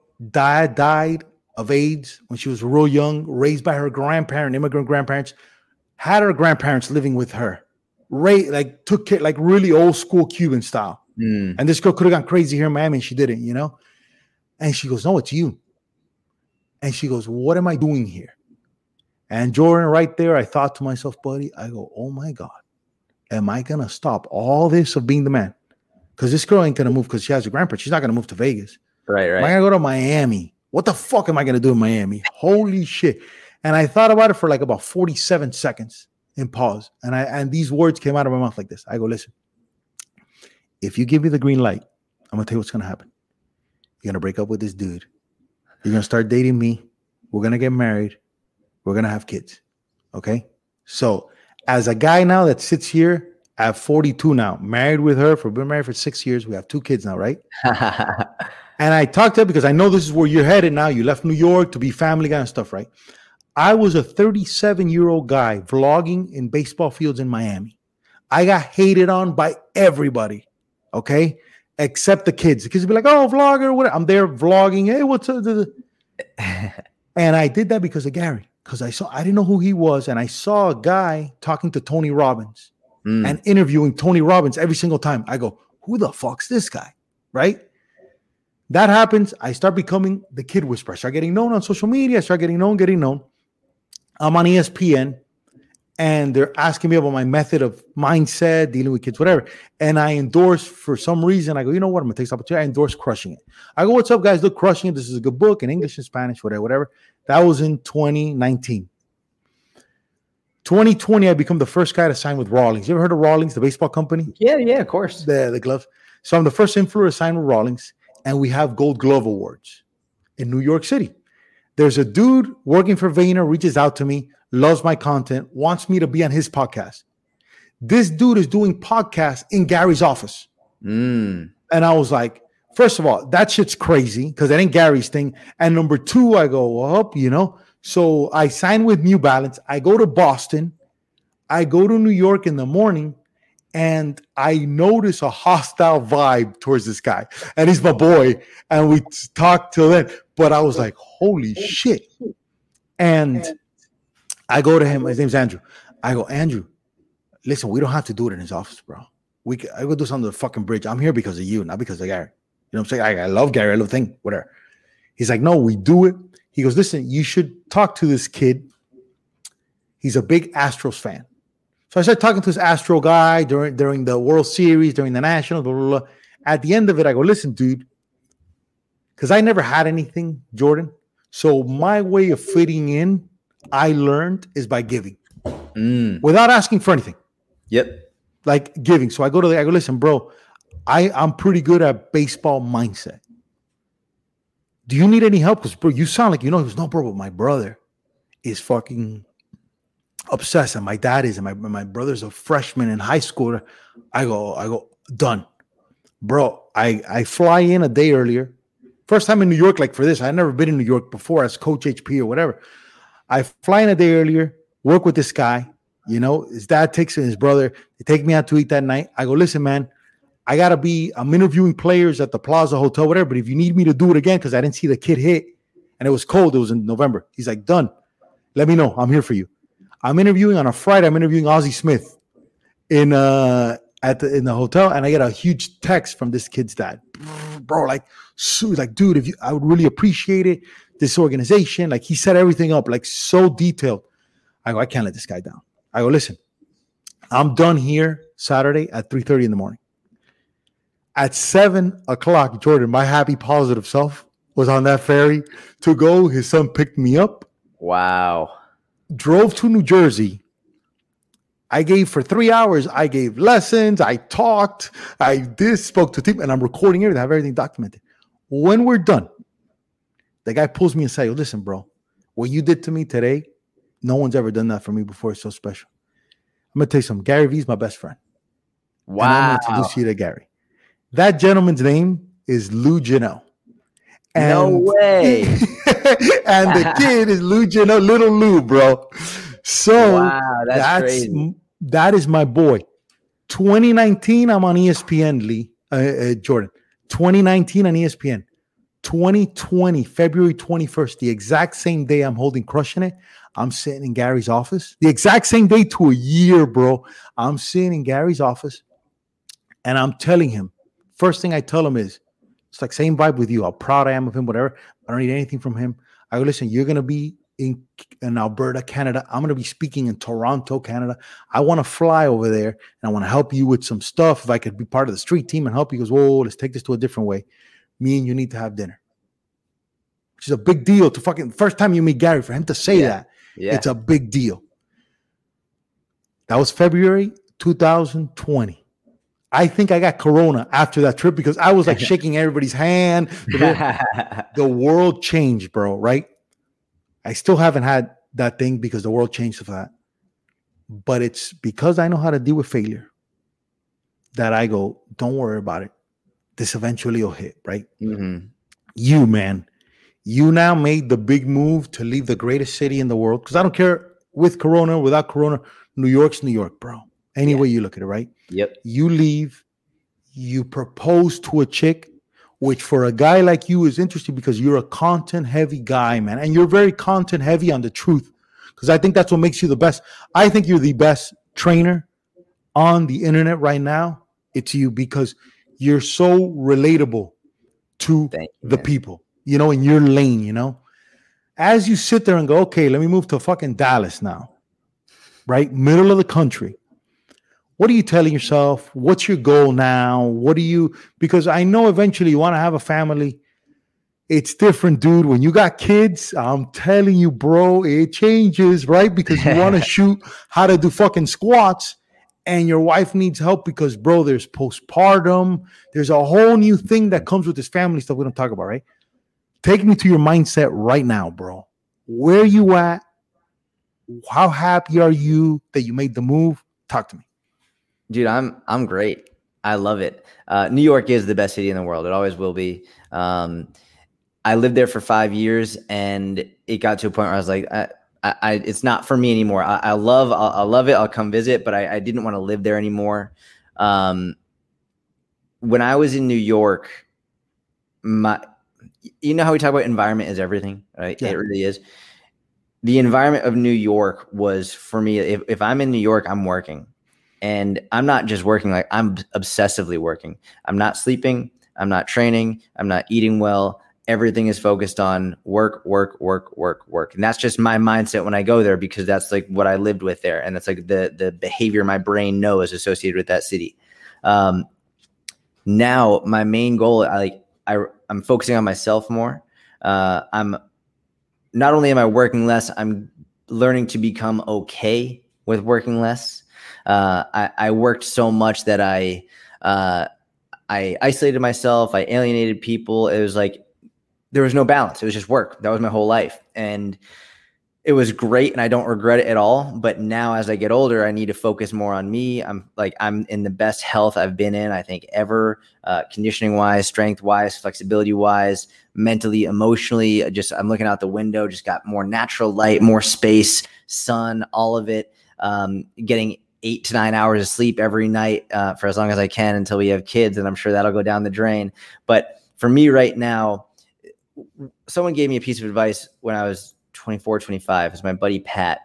D: died of AIDS when she was real young, raised by her immigrant grandparents, had her grandparents living with her, took care, like really old school Cuban style. And this girl could have gone crazy here in Miami and she didn't, you know? And she goes, no, it's you. And she goes, what am I doing here? And Jordan, right there, I thought to myself, buddy, I go, oh my God, am I going to stop all this of being the man? Because this girl ain't going to move because she has a grandparent. She's not going to move to Vegas. Right. Am I going to go to Miami? What the fuck am I going to do in Miami? Holy shit. And I thought about it for like about 47 seconds and pause. And these words came out of my mouth like this. I go, listen, if you give me the green light, I'm going to tell you what's going to happen. You're going to break up with this dude. You're going to start dating me. We're going to get married. We're going to have kids. Okay? So as a guy now that sits here at 42 now, married with her, been married for 6 years. We have 2 kids now, right? And I talked to her because I know this is where you're headed now. You left New York to be Family Guy and stuff, right? I was a 37-year-old guy vlogging in baseball fields in Miami. I got hated on by everybody. Okay, except the kids. The kids would be like, oh, vlogger, what? I'm there vlogging. Hey, what's up? And I did that because of Gary. Because I didn't know who he was. And I saw a guy talking to Tony Robbins. and interviewing Tony Robbins every single time. I go, who the fuck's this guy? Right? That happens. I start becoming the kid whisperer. I start getting known on social media. I start getting known. I'm on ESPN, and they're asking me about my method of mindset, dealing with kids, whatever. And I endorse, for some reason, I go, you know what? I'm going to take this opportunity. I endorse Crushing It. I go, what's up, guys? Look, Crushing It. This is a good book in English and Spanish, whatever. That was in 2019. 2020, I become the first guy to sign with Rawlings. You ever heard of Rawlings, the baseball company?
E: Yeah, of course.
D: The gloves. So I'm the first influencer to sign with Rawlings, and we have Gold Glove Awards in New York City. There's a dude working for Vayner, reaches out to me, loves my content, wants me to be on his podcast. This dude is doing podcasts in Gary's office. And I was like, first of all, that shit's crazy because that ain't Gary's thing. And number two, I go, up, So I sign with New Balance. I go to Boston. I go to New York in the morning, and I notice a hostile vibe towards this guy. And he's my boy. And we talked till then. But I was like, holy shit. And I go to him. His name's Andrew. I go, Andrew, listen, we don't have to do it in his office, bro. I go do something to the fucking bridge. I'm here because of you, not because of Gary. You know what I'm saying? I love Gary. I love thing, whatever. He's like, no, we do it. He goes, listen, you should talk to this kid. He's a big Astros fan. So I started talking to this Astro guy during the World Series, during the Nationals, blah, blah, blah. At the end of it, I go, listen, dude, because I never had anything, Jordan. So my way of fitting in, I learned, is by giving without asking for anything.
E: Yep. Like
D: giving. So I go, listen, bro, I'm pretty good at baseball mindset. Do you need any help? Because, bro, you sound like, he goes, no, bro, but my brother is fucking obsessed, and my dad is, and my brother's a freshman in high school. I go, done. Bro, I fly in a day earlier. First time in New York, like for this. I'd never been in New York before as Coach HP or whatever. I fly in a day earlier, work with this guy. His dad takes his brother. They take me out to eat that night. I go, listen, man, I'm interviewing players at the Plaza Hotel, whatever. But if you need me to do it again, because I didn't see the kid hit and it was cold, it was in November. He's like, done. Let me know. I'm here for you. I'm interviewing on a Friday. I'm interviewing Ozzie Smith in the hotel, and I get a huge text from this kid's dad. Bro, like, dude, I would really appreciate it. This organization, like, he set everything up, like, so detailed. I go, I can't let this guy down. I go, listen, I'm done here Saturday at 3:30 in the morning. At 7 o'clock, Jordan, my happy, positive self, was on that ferry to go. His son picked me up.
E: Wow.
D: Drove to New Jersey. For 3 hours, I gave lessons. I talked. Spoke to team, and I'm recording everything. I have everything documented. When we're done, the guy pulls me aside. Listen, bro, what you did to me today, no one's ever done that for me before. It's so special. I'm going to tell you something. Gary Vee's my best friend.
E: Wow.
D: And I'm going to introduce you to Gary. That gentleman's name is Lou Janelle.
E: No way.
D: And the kid is Lou Janelle, little Lou, bro. So
E: wow, that's crazy.
D: That is my boy. 2019, I'm on ESPN, Jordan. 2019 on ESPN. 2020, February 21st, the exact same day I'm holding Crushing It, I'm sitting in Gary's office. The exact same day to a year, bro. I'm sitting in Gary's office, and I'm telling him, first thing I tell him is, it's like same vibe with you, how proud I am of him, whatever. I don't need anything from him. I go, listen, you're going to be in Alberta, Canada. I'm going to be speaking in Toronto, Canada. I want to fly over there, and I want to help you with some stuff. If I could be part of the street team and help you. He goes, whoa, let's take this to a different way. Me and you need to have dinner. Which is a big deal to fucking first time you meet Gary, for him to say that. Yeah. It's a big deal. That was February 2020. I think I got corona after that trip because I was like shaking everybody's hand. The world changed, bro, right? I still haven't had that thing because the world changed for that. But it's because I know how to deal with failure that I go, don't worry about it. This eventually will hit, right? Mm-hmm. You, man, you now made the big move to leave the greatest city in the world. Because I don't care with Corona, without Corona, New York's New York, bro. Any way you look at it, right?
E: Yep.
D: You leave, you propose to a chick, which for a guy like you is interesting because you're a content-heavy guy, man. And you're very content-heavy on the truth because I think that's what makes you the best. I think you're the best trainer on the internet right now, it's you, because you're so relatable to the people, you know, in your lane, you know. As you sit there and go, okay, let me move to fucking Dallas now, right? Middle of the country. What are you telling yourself? What's your goal now? What do you, because I know eventually you want to have a family. It's different, dude. When you got kids, I'm telling you, bro, it changes, right? Because you want to shoot how to do fucking squats and your wife needs help because, bro, there's postpartum. There's a whole new thing that comes with this family stuff we don't talk about, right? Take me to your mindset right now, bro. Where you at? How happy are you that you made the move? Talk to me.
E: Dude, I'm great. I love it. New York is the best city in the world. It always will be. I lived there for 5 years, and it got to a point where I was like, it's not for me anymore. I love it. I'll come visit, but I didn't want to live there anymore. When I was in New York, you know how we talk about environment is everything, right? Yeah. It really is. The environment of New York was, for me, if I'm in New York, I'm working. And I'm not just working, like I'm obsessively working. I'm not sleeping. I'm not training. I'm not eating well. Everything is focused on work. And that's just my mindset when I go there, because that's like what I lived with there. And that's like the behavior my brain knows associated with that city. Now my main goal, I'm focusing on myself more. I'm not only am I working less, I'm learning to become okay with working less. I worked so much that I isolated myself. I alienated people. It was like, there was no balance. It was just work. That was my whole life. And it was great. And I don't regret it at all. But now as I get older, I need to focus more on me. I'm in the best health I've been in, I think, ever, conditioning wise, strength wise, flexibility wise, mentally, emotionally. I'm looking out the window, just got more natural light, more space, sun, all of it. Getting 8 to 9 hours of sleep every night for as long as I can until we have kids. And I'm sure that'll go down the drain. But for me right now, someone gave me a piece of advice when I was 24, 25. It's my buddy, Pat.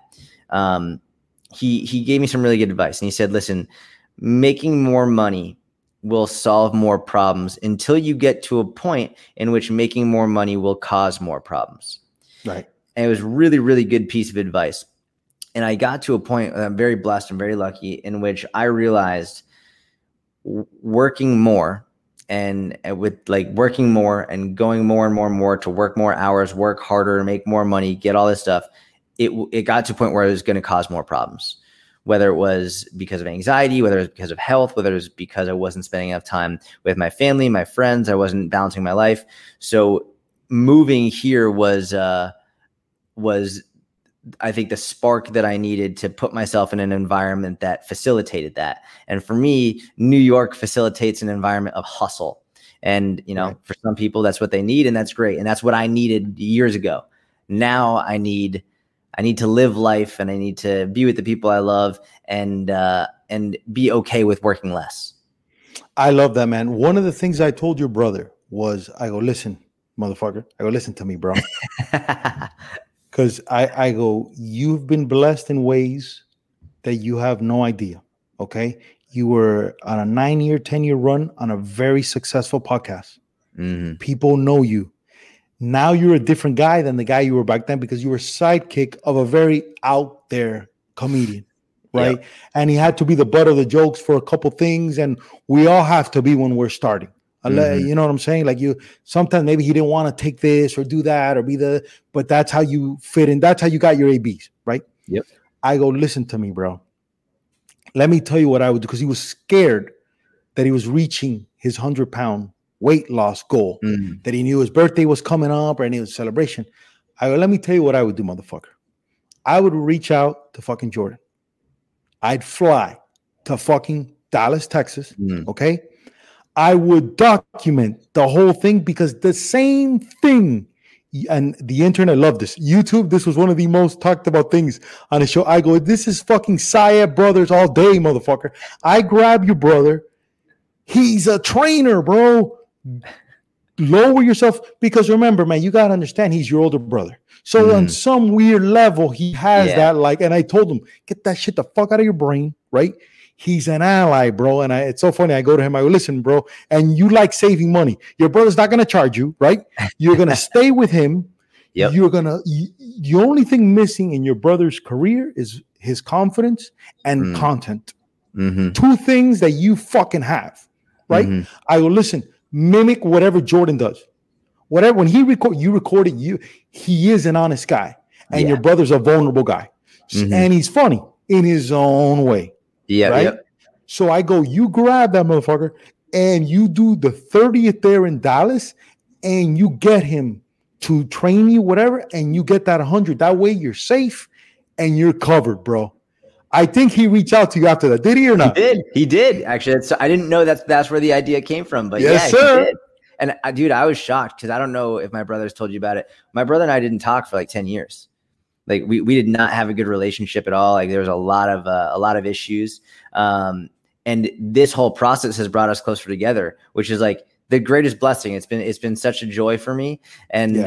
E: He gave me some really good advice. And he said, listen, making more money will solve more problems until you get to a point in which making more money will cause more problems.
D: Right.
E: And it was really, really good piece of advice. And I got to a point, I'm very blessed and very lucky, in which I realized working more and with like working more and going more and more to work more hours, work harder, make more money, get all this stuff. It got to a point where it was going to cause more problems, whether it was because of anxiety, whether it was because of health, whether it was because I wasn't spending enough time with my family, my friends, I wasn't balancing my life. So moving here was I think the spark that I needed to put myself in an environment that facilitated that. And for me, New York facilitates an environment of hustle. And, you know, For some people, that's what they need. And that's great. And that's what I needed years ago. Now I need to live life, and I need to be with the people I love, and be okay with working less.
D: I love that, man. One of the things I told your brother was, I go, listen, motherfucker. I go, listen to me, bro. Because I go, you've been blessed in ways that you have no idea, okay? You were on a 9-year, 10-year run on a very successful podcast. Mm-hmm. People know you. Now you're a different guy than the guy you were back then, because you were sidekick of a very out there comedian, right? Yep. And he had to be the butt of the jokes for a couple things, and we all have to be when we're starting. Mm-hmm. You know what I'm saying? Like, you sometimes maybe he didn't want to take this or do that or but that's how you fit in. That's how you got your ABs, right?
E: Yep.
D: I go, listen to me, bro. Let me tell you what I would do, because he was scared that he was reaching his 100-pound weight loss goal, that he knew his birthday was coming up or any of the celebration. I go, let me tell you what I would do, motherfucker. I would reach out to fucking Jordan. I'd fly to fucking Dallas, Texas, okay? I would document the whole thing, because the same thing, and the internet loved this. YouTube, this was one of the most talked about things on the show. I go, this is fucking Syed Brothers all day, motherfucker. I grab your brother. He's a trainer, bro. Lower yourself, because remember, man, you got to understand, he's your older brother. So on some weird level, he has that, like, and I told him, get that shit the fuck out of your brain, right? He's an ally, bro. And it's so funny. I go to him. I go, listen, bro, and you like saving money. Your brother's not going to charge you, right? You're going to stay with him.
E: Yep.
D: You're going to, the only thing missing in your brother's career is his confidence and content. Two things that you fucking have, right? I go, listen, mimic whatever Jordan does. Whatever, when he recorded you, he is an honest guy. And your brother's a vulnerable guy. And he's funny in his own way.
E: Yeah.
D: Right?
E: Yep.
D: So I go, you grab that motherfucker and you do the 30th there in Dallas and you get him to train you, whatever, and you get that 100. That way you're safe and you're covered, bro. I think he reached out to you after that. Did he or not?
E: He did. Actually, I didn't know that's where the idea came from. But
D: yes,
E: yeah,
D: sir.
E: He did. And dude, I was shocked because I don't know if my brothers told you about it. My brother and I didn't talk for like 10 years. Like we did not have a good relationship at all. Like there was a lot of issues. And this whole process has brought us closer together, which is like the greatest blessing. It's been such a joy for me. And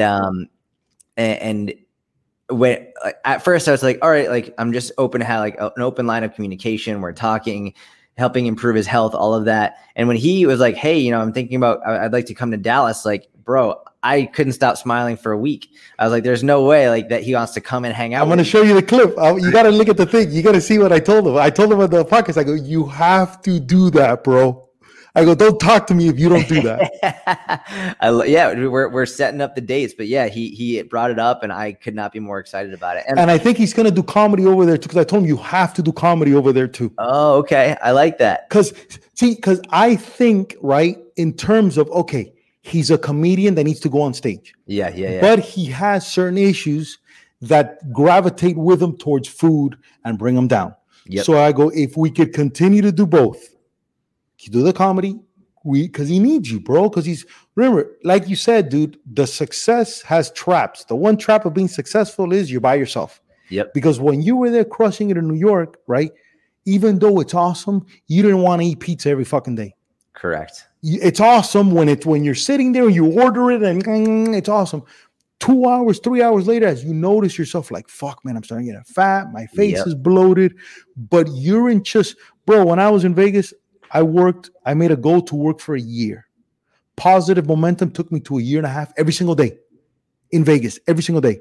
E: and when at first I was like, all right, like I'm just open to have like an open line of communication. We're talking, helping improve his health, all of that. And when he was like, hey, I'm thinking about, I'd like to come to Dallas. Like, bro, I couldn't stop smiling for a week. I was like, there's no way like that he wants to come and hang out.
D: I'm going to show you the clip. You got to look at the thing. You got to see what I told him. I told him at the podcast, I go, you have to do that, bro. I go, don't talk to me if you don't do that.
E: We're setting up the dates, but yeah, he brought it up and I could not be more excited about it.
D: And I think he's going to do comedy over there too. Cause I told him you have to do comedy over there too.
E: Oh, okay. I like that.
D: Cause I think, right, in terms of, okay, he's a comedian that needs to go on stage.
E: Yeah.
D: But he has certain issues that gravitate with him towards food and bring him down.
E: Yep.
D: So I go, if we could continue to do both, you do the comedy, because he needs you, bro. Because remember, like you said, dude, the success has traps. The one trap of being successful is you're by yourself.
E: Yep.
D: Because when you were there crushing it in New York, right, even though it's awesome, you didn't want to eat pizza every fucking day.
E: Correct.
D: It's awesome when you're sitting there and you order it and it's awesome. 2 hours, 3 hours later, as you notice yourself like, fuck, man, I'm starting to get fat. My face is bloated. But you're in bro, when I was in Vegas, I made a goal to work for a year. Positive momentum took me to a year and a half every single day in Vegas, every single day.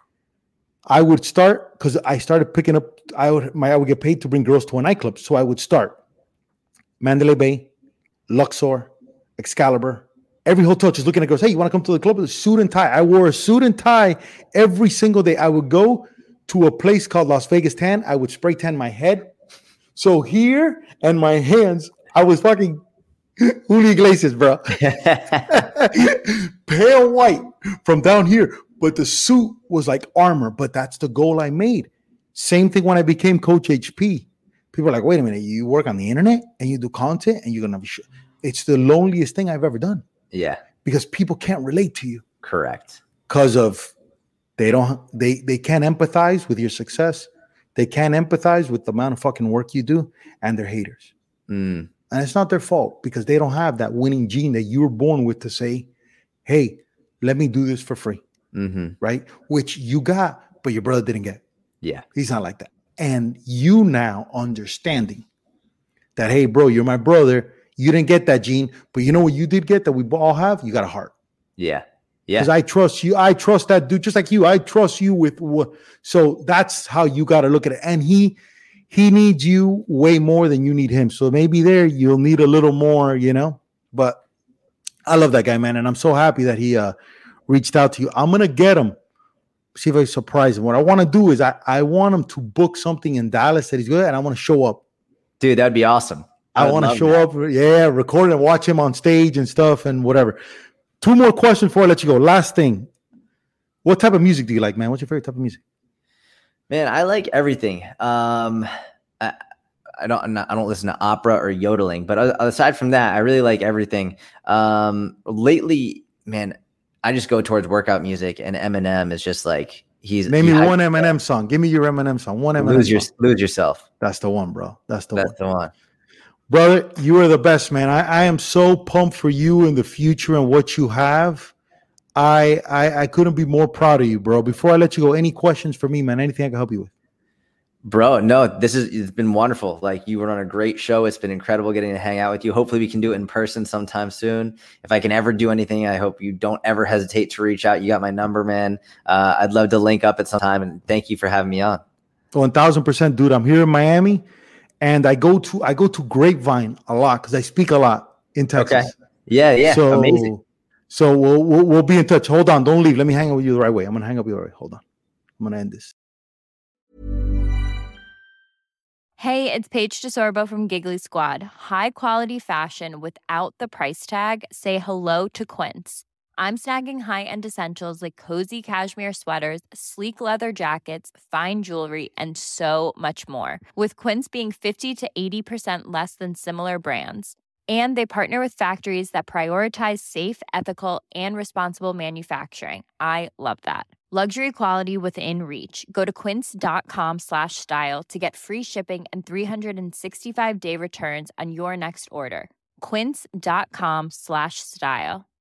D: I would start because I started picking up, I would get paid to bring girls to a nightclub. So I would start Mandalay Bay, Luxor, Excalibur, every hotel just looking at girls. Hey, you want to come to the club with a suit and tie? I wore a suit and tie every single day. I would go to a place called Las Vegas Tan. I would spray tan my head. So here and my hands, I was fucking Julio Iglesias, bro. Pale white from down here. But the suit was like armor. But that's the goal I made. Same thing when I became Coach HP. People are like, wait a minute, you work on the internet and you do content and you're going to be sure. It's the loneliest thing I've ever done.
E: Yeah.
D: Because people can't relate to you.
E: Correct.
D: Because of they can't empathize with your success. They can't empathize with the amount of fucking work you do, and they're haters. And it's not their fault because they don't have that winning gene that you were born with to say, hey, let me do this for free. Right? Which you got, but your brother didn't get.
E: Yeah.
D: He's not like that. And you now understanding that, hey, bro, you're my brother. You didn't get that gene, but you know what you did get that we all have? You got a heart.
E: Yeah.
D: Because I trust you. I trust that dude, just like you. I trust you with what. So that's how you got to look at it. And he needs you way more than you need him. So maybe there you'll need a little more, But I love that guy, man. And I'm so happy that he reached out to you. I'm going to get him. See if I surprise him. What I want to do is I want him to book something in Dallas that he's good, and I want to show up.
E: Dude, that'd be awesome.
D: I want to show up. Yeah, record and watch him on stage and stuff and whatever. 2 more questions before I let you go. Last thing. What type of music do you like, man? What's your favorite type of music?
E: Man, I like everything. I don't listen to opera or yodeling, but aside from that, I really like everything. Lately, man, I just go towards workout music, and Eminem is just like
D: Name me one Eminem song. Give me your Eminem song. One Eminem song.
E: Lose Yourself.
D: That's the one, bro. That's the one. Brother, you are the best, man. I am so pumped for you in the future and what you have. I couldn't be more proud of you, bro. Before I let you go, any questions for me, man? Anything I can help you with?
E: Bro, no, it's been wonderful. Like, you were on a great show. It's been incredible getting to hang out with you. Hopefully we can do it in person sometime soon. If I can ever do anything, I hope you don't ever hesitate to reach out. You got my number, man. I'd love to link up at some time, and thank you for having me on.
D: 1000%, dude. I'm here in Miami, and I go to Grapevine a lot because I speak a lot in Texas.
E: Okay. Yeah.
D: So,
E: amazing.
D: So we'll be in touch. Hold on, don't leave. Let me hang out with you the right way. I'm gonna hang up with you the right way. Hold on. I'm gonna end this.
F: Hey, it's Paige DeSorbo from Giggly Squad. High quality fashion without the price tag. Say hello to Quince. I'm snagging high-end essentials like cozy cashmere sweaters, sleek leather jackets, fine jewelry, and so much more. With Quince being 50 to 80% less than similar brands. And they partner with factories that prioritize safe, ethical, and responsible manufacturing. I love that. Luxury quality within reach. Go to quince.com/style to get free shipping and 365-day returns on your next order. Quince.com/style.